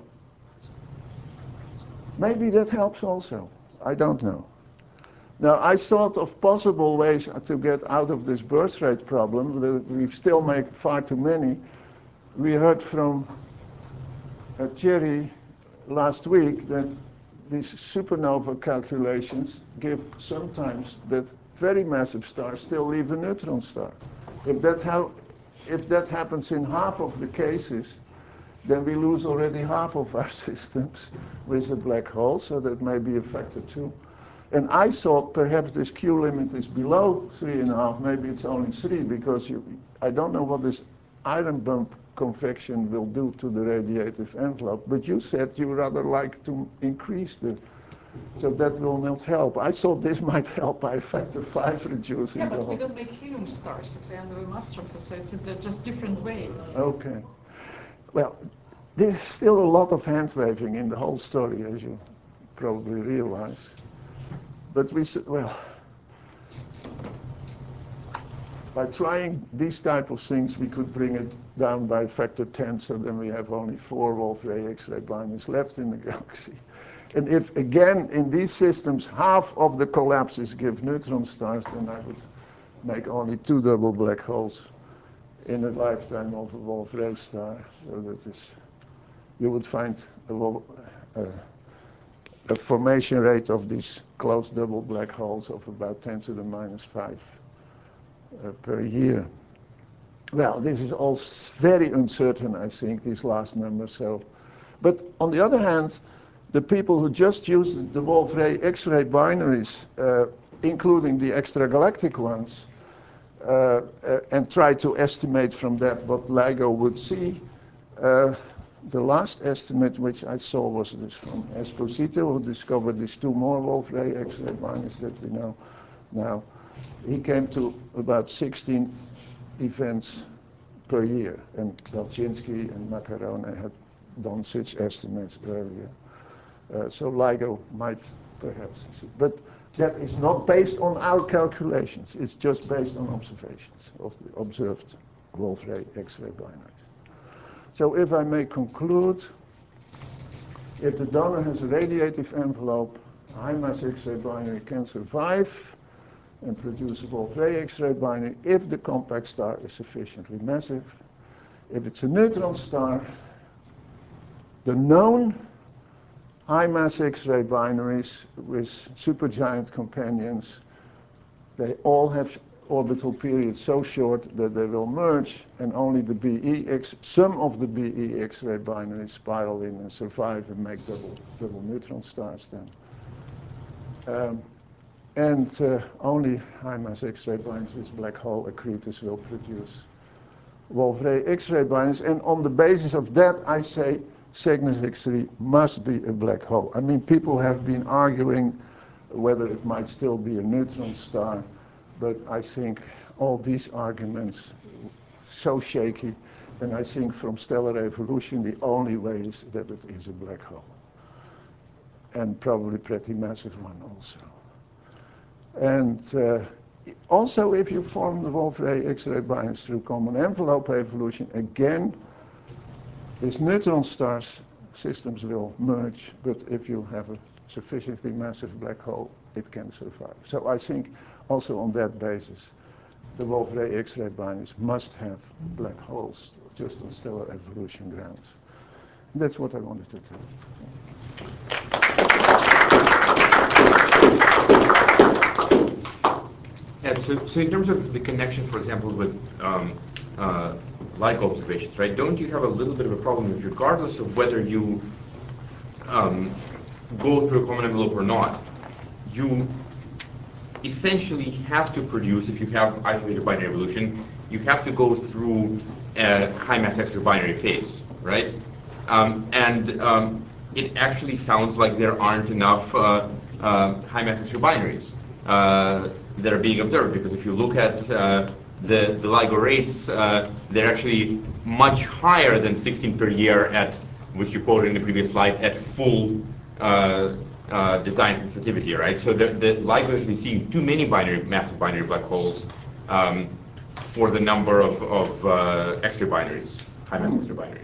Maybe that helps also. I don't know. Now, I thought of possible ways to get out of this birth rate problem, but we still make far too many. We heard from uh, Thierry last week that these supernova calculations give sometimes that very massive stars still leave a neutron star. If that, ha- if that happens in half of the cases, then we lose already half of our systems with a black hole, so that may be a factor two. And I thought perhaps this Q limit is below three and a half, maybe it's only three, because you, I don't know what this iron bump convection will do to the radiative envelope, but you said you rather like to increase the, so that will not help. I thought this might help by a factor five reducing Yeah, the but we whole. don't make helium stars at the end of a mass structure, so it's a d- just different way. Okay. Well, there's still a lot of hand waving in the whole story, as you probably realize. But we, well, by trying these type of things, we could bring it down by factor ten, so then we have only four Wolf-Rayet X-ray binaries left in the galaxy. And if, again, in these systems, half of the collapses give neutron stars, then I would make only two double black holes in a lifetime of a Wolf-Rayet star. So that is, you would find a, a, a formation rate of these close double black holes of about ten to the minus five uh, per year. Well, this is all very uncertain, I think, these last numbers. So, but on the other hand, the people who just used the Wolf-Rayet X-ray binaries, uh, including the extragalactic ones, uh, uh, and try to estimate from that what LIGO would see. Uh, the last estimate which I saw was this from Esposito, who discovered these two more Wolf-Rayet X-ray binaries that we know now. He came to about sixteen events per year, and Dalczynski and Macarone had done such estimates earlier. Uh, so LIGO might perhaps see. But that is not based on our calculations. It's just based on observations of the observed Wolf-Rayet X-ray binaries. So if I may conclude, if the donor has a radiative envelope, a high mass X-ray binary can survive and produce a Wolf-Rayet X-ray binary if the compact star is sufficiently massive. If it's a neutron star, the known high mass X-ray binaries with supergiant companions, they all have orbital periods so short that they will merge, and only the B E X, some of the B E X-ray binaries spiral in and survive and make double, double neutron stars then. Um, and uh, only high mass X-ray binaries with black hole accretus will produce Wolf-Rayet X-ray binaries, and on the basis of that I say Cygnus X three must be a black hole. I mean, people have been arguing whether it might still be a neutron star, but I think all these arguments so shaky, and I think from stellar evolution the only way is that it is a black hole, and probably pretty massive one also. And uh, also, if you form the Wolf-Rayet X-ray binaries through common envelope evolution, again, these neutron stars systems will merge, but if you have a sufficiently massive black hole, it can survive. So I think also on that basis, the Wolf-Rayet X-ray binaries must have black holes just on stellar evolution grounds. And that's what I wanted to tell you. Yeah, so, so in terms of the connection, for example, with um, uh, LIGO observations, right? Don't you have a little bit of a problem with, regardless of whether you um, go through a common envelope or not, you essentially have to produce, if you have isolated binary evolution, you have to go through a high mass X-ray binary phase, right? Um, and um, it actually sounds like there aren't enough uh, uh, high mass X-ray binaries uh, that are being observed. Because if you look at uh, the, the LIGO rates, uh, they're actually much higher than sixteen per year at, which you quoted in the previous slide, at full uh, uh, design sensitivity, right? So the, the LIGO is actually seeing too many binary, massive binary black holes um, for the number of, of uh, X-ray binaries, high mass X-ray binaries.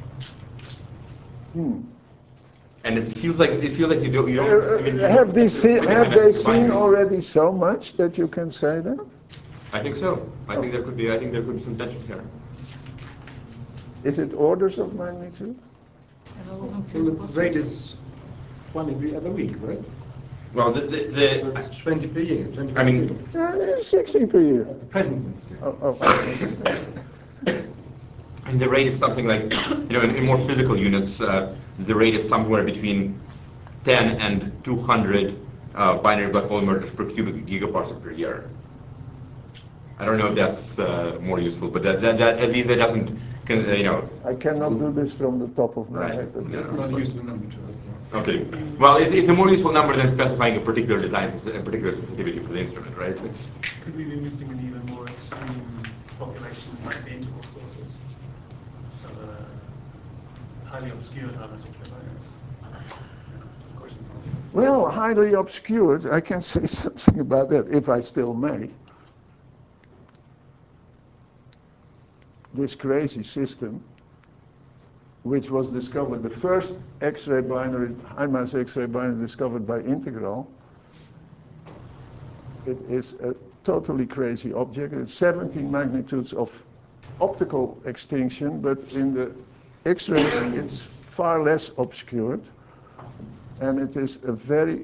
Hmm. And it feels like it feels like you don't. You don't I mean, you Uh, have don't they seen, with have high they mass seen binaries. already so much that you can say that? I think so. I think there could be. I think there could be some tension here. Is it orders of magnitude? And all of them Well, feel the possible. rate is one every other week, right? Well, the the, So the it's twenty per year. twenty I mean- per year. Uh, sixty per year. The present sensitivity. Oh, oh. and the rate is something like, you know, in, in more physical units, uh, the rate is somewhere between ten and two hundred uh, binary black hole mergers per cubic gigaparsec per year. I don't know if that's uh, more useful, but that, that, that at least that doesn't, con- uh, you know. I cannot do this from the top of my Right. head. No. It's not a useful number to us. No. Okay. Well, it's, it's a more useful number than specifying a particular design, a particular sensitivity for the instrument, right? It's, Could we be missing an even more extreme population like the integral sources? So the highly obscured high mass X-ray binaries. Of course, Well, highly obscured, I can say something about that, if I still may. This crazy system, which was discovered, the first X-ray binary, high mass X-ray binary discovered by Integral, it is a totally crazy object. It's seventeen magnitudes of optical extinction, but in the X-rays it's far less obscured. And it is a very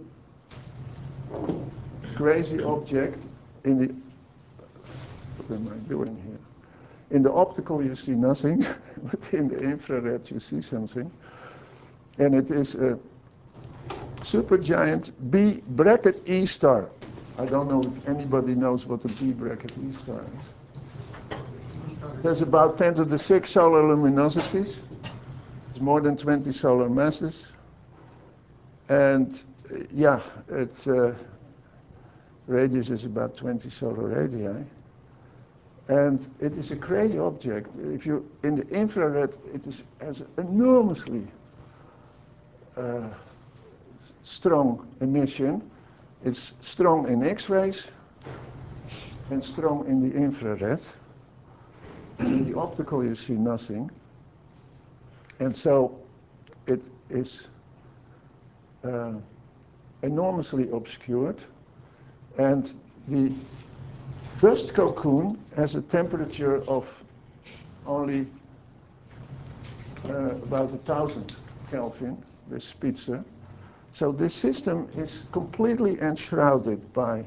crazy object in the, what am I doing here? In the optical you see nothing, but in the infrared you see something. And it is a supergiant B bracket E star. I don't know if anybody knows what a B bracket E star is. There's about ten to the six solar luminosities. It's more than twenty solar masses. And uh, yeah, its uh, radius is about twenty solar radii. And it is a crazy object. If you, in the infrared, it is, has enormously uh, strong emission. It's strong in X-rays and strong in the infrared. In the optical you see nothing. And so it is uh, enormously obscured. And the dust cocoon has a temperature of only uh, about a thousand Kelvin, this Spitzer. So this system is completely enshrouded by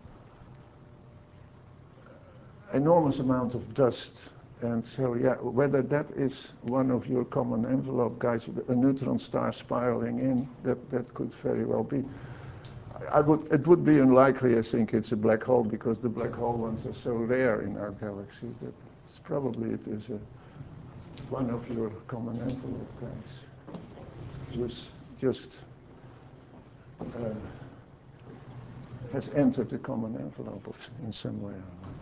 enormous amount of dust. And so, yeah, whether that is one of your common envelope guys, a neutron star spiraling in, that, that could very well be. I would, it would be unlikely, I think, it's a black hole, because the black hole ones are so rare in our galaxy that it's probably it is a, one of your common envelope guys who's just uh, has entered the common envelope of, in some way or another.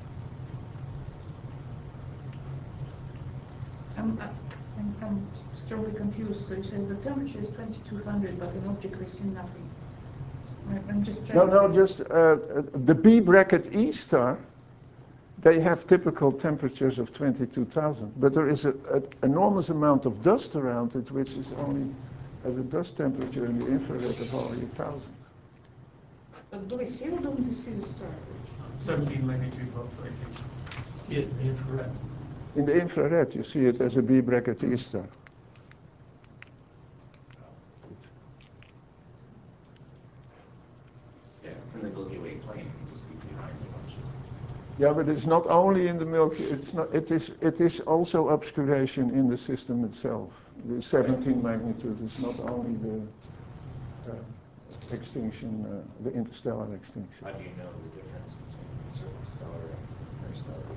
I'm, I'm, I'm strongly confused. So you said the temperature is twenty-two hundred, but in object we see nothing. I- I'm just trying No, to... no, just uh, the B bracket E star, they have typical temperatures of twenty-two thousand, but there is an enormous amount of dust around it, which is only, has a dust temperature in the infrared of only one thousand. But do we see or don't we see the star? seventeen magnitude of extinction. See it in the infrared. In the infrared, you see it as a B bracket E star. Yeah, it's in the Milky Way plane, just be behind a bunch of. Yeah, but it's not only in the Milky. It's not. It is. It is also obscuration in the system itself. The seventeen magnitude is not only the uh, extinction, uh, the interstellar extinction. How do you know the difference between circumstellar and interstellar?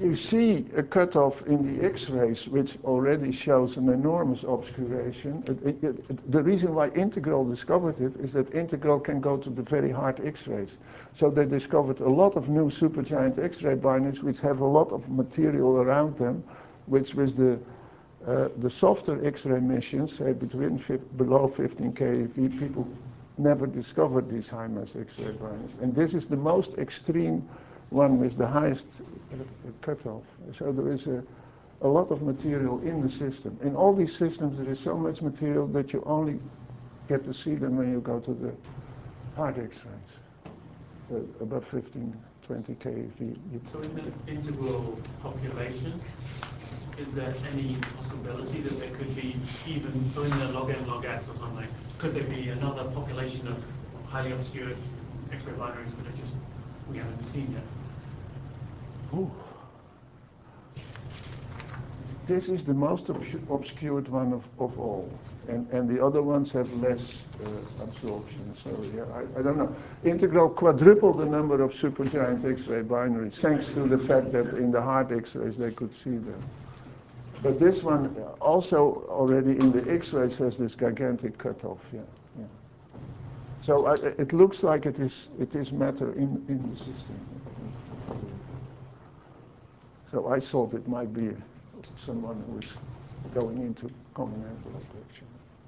you see a cutoff in the X-rays, which already shows an enormous obscuration. It, it, it, the reason why Integral discovered it is that Integral can go to the very hard X-rays. So they discovered a lot of new supergiant X-ray binaries which have a lot of material around them, which with the uh, the softer X-ray missions, say between below fifteen K E V, people never discovered these high mass X-ray binaries. And this is the most extreme one with the highest uh, cutoff. So there is a, a lot of material in the system. In all these systems there is so much material that you only get to see them when you go to the hard X-rays, uh, above fifteen, twenty K E V. So in the integral population, is there any possibility that there could be even, so in the log N, log S or something, could there be another population of highly obscured X-ray binaries that are just, we haven't seen yet? Ooh. This is the most obs- obscured one of, of all. And, and the other ones have less uh, absorption. So yeah, I, I don't know. Integral quadrupled the number of supergiant X-ray binaries, thanks to the fact that in the hard X-rays they could see them. But this one also already in the X-rays has this gigantic cutoff. Yeah, yeah. So I, it looks like it is it is matter in, in the system. So I thought it might be someone who is going into common envelope actually.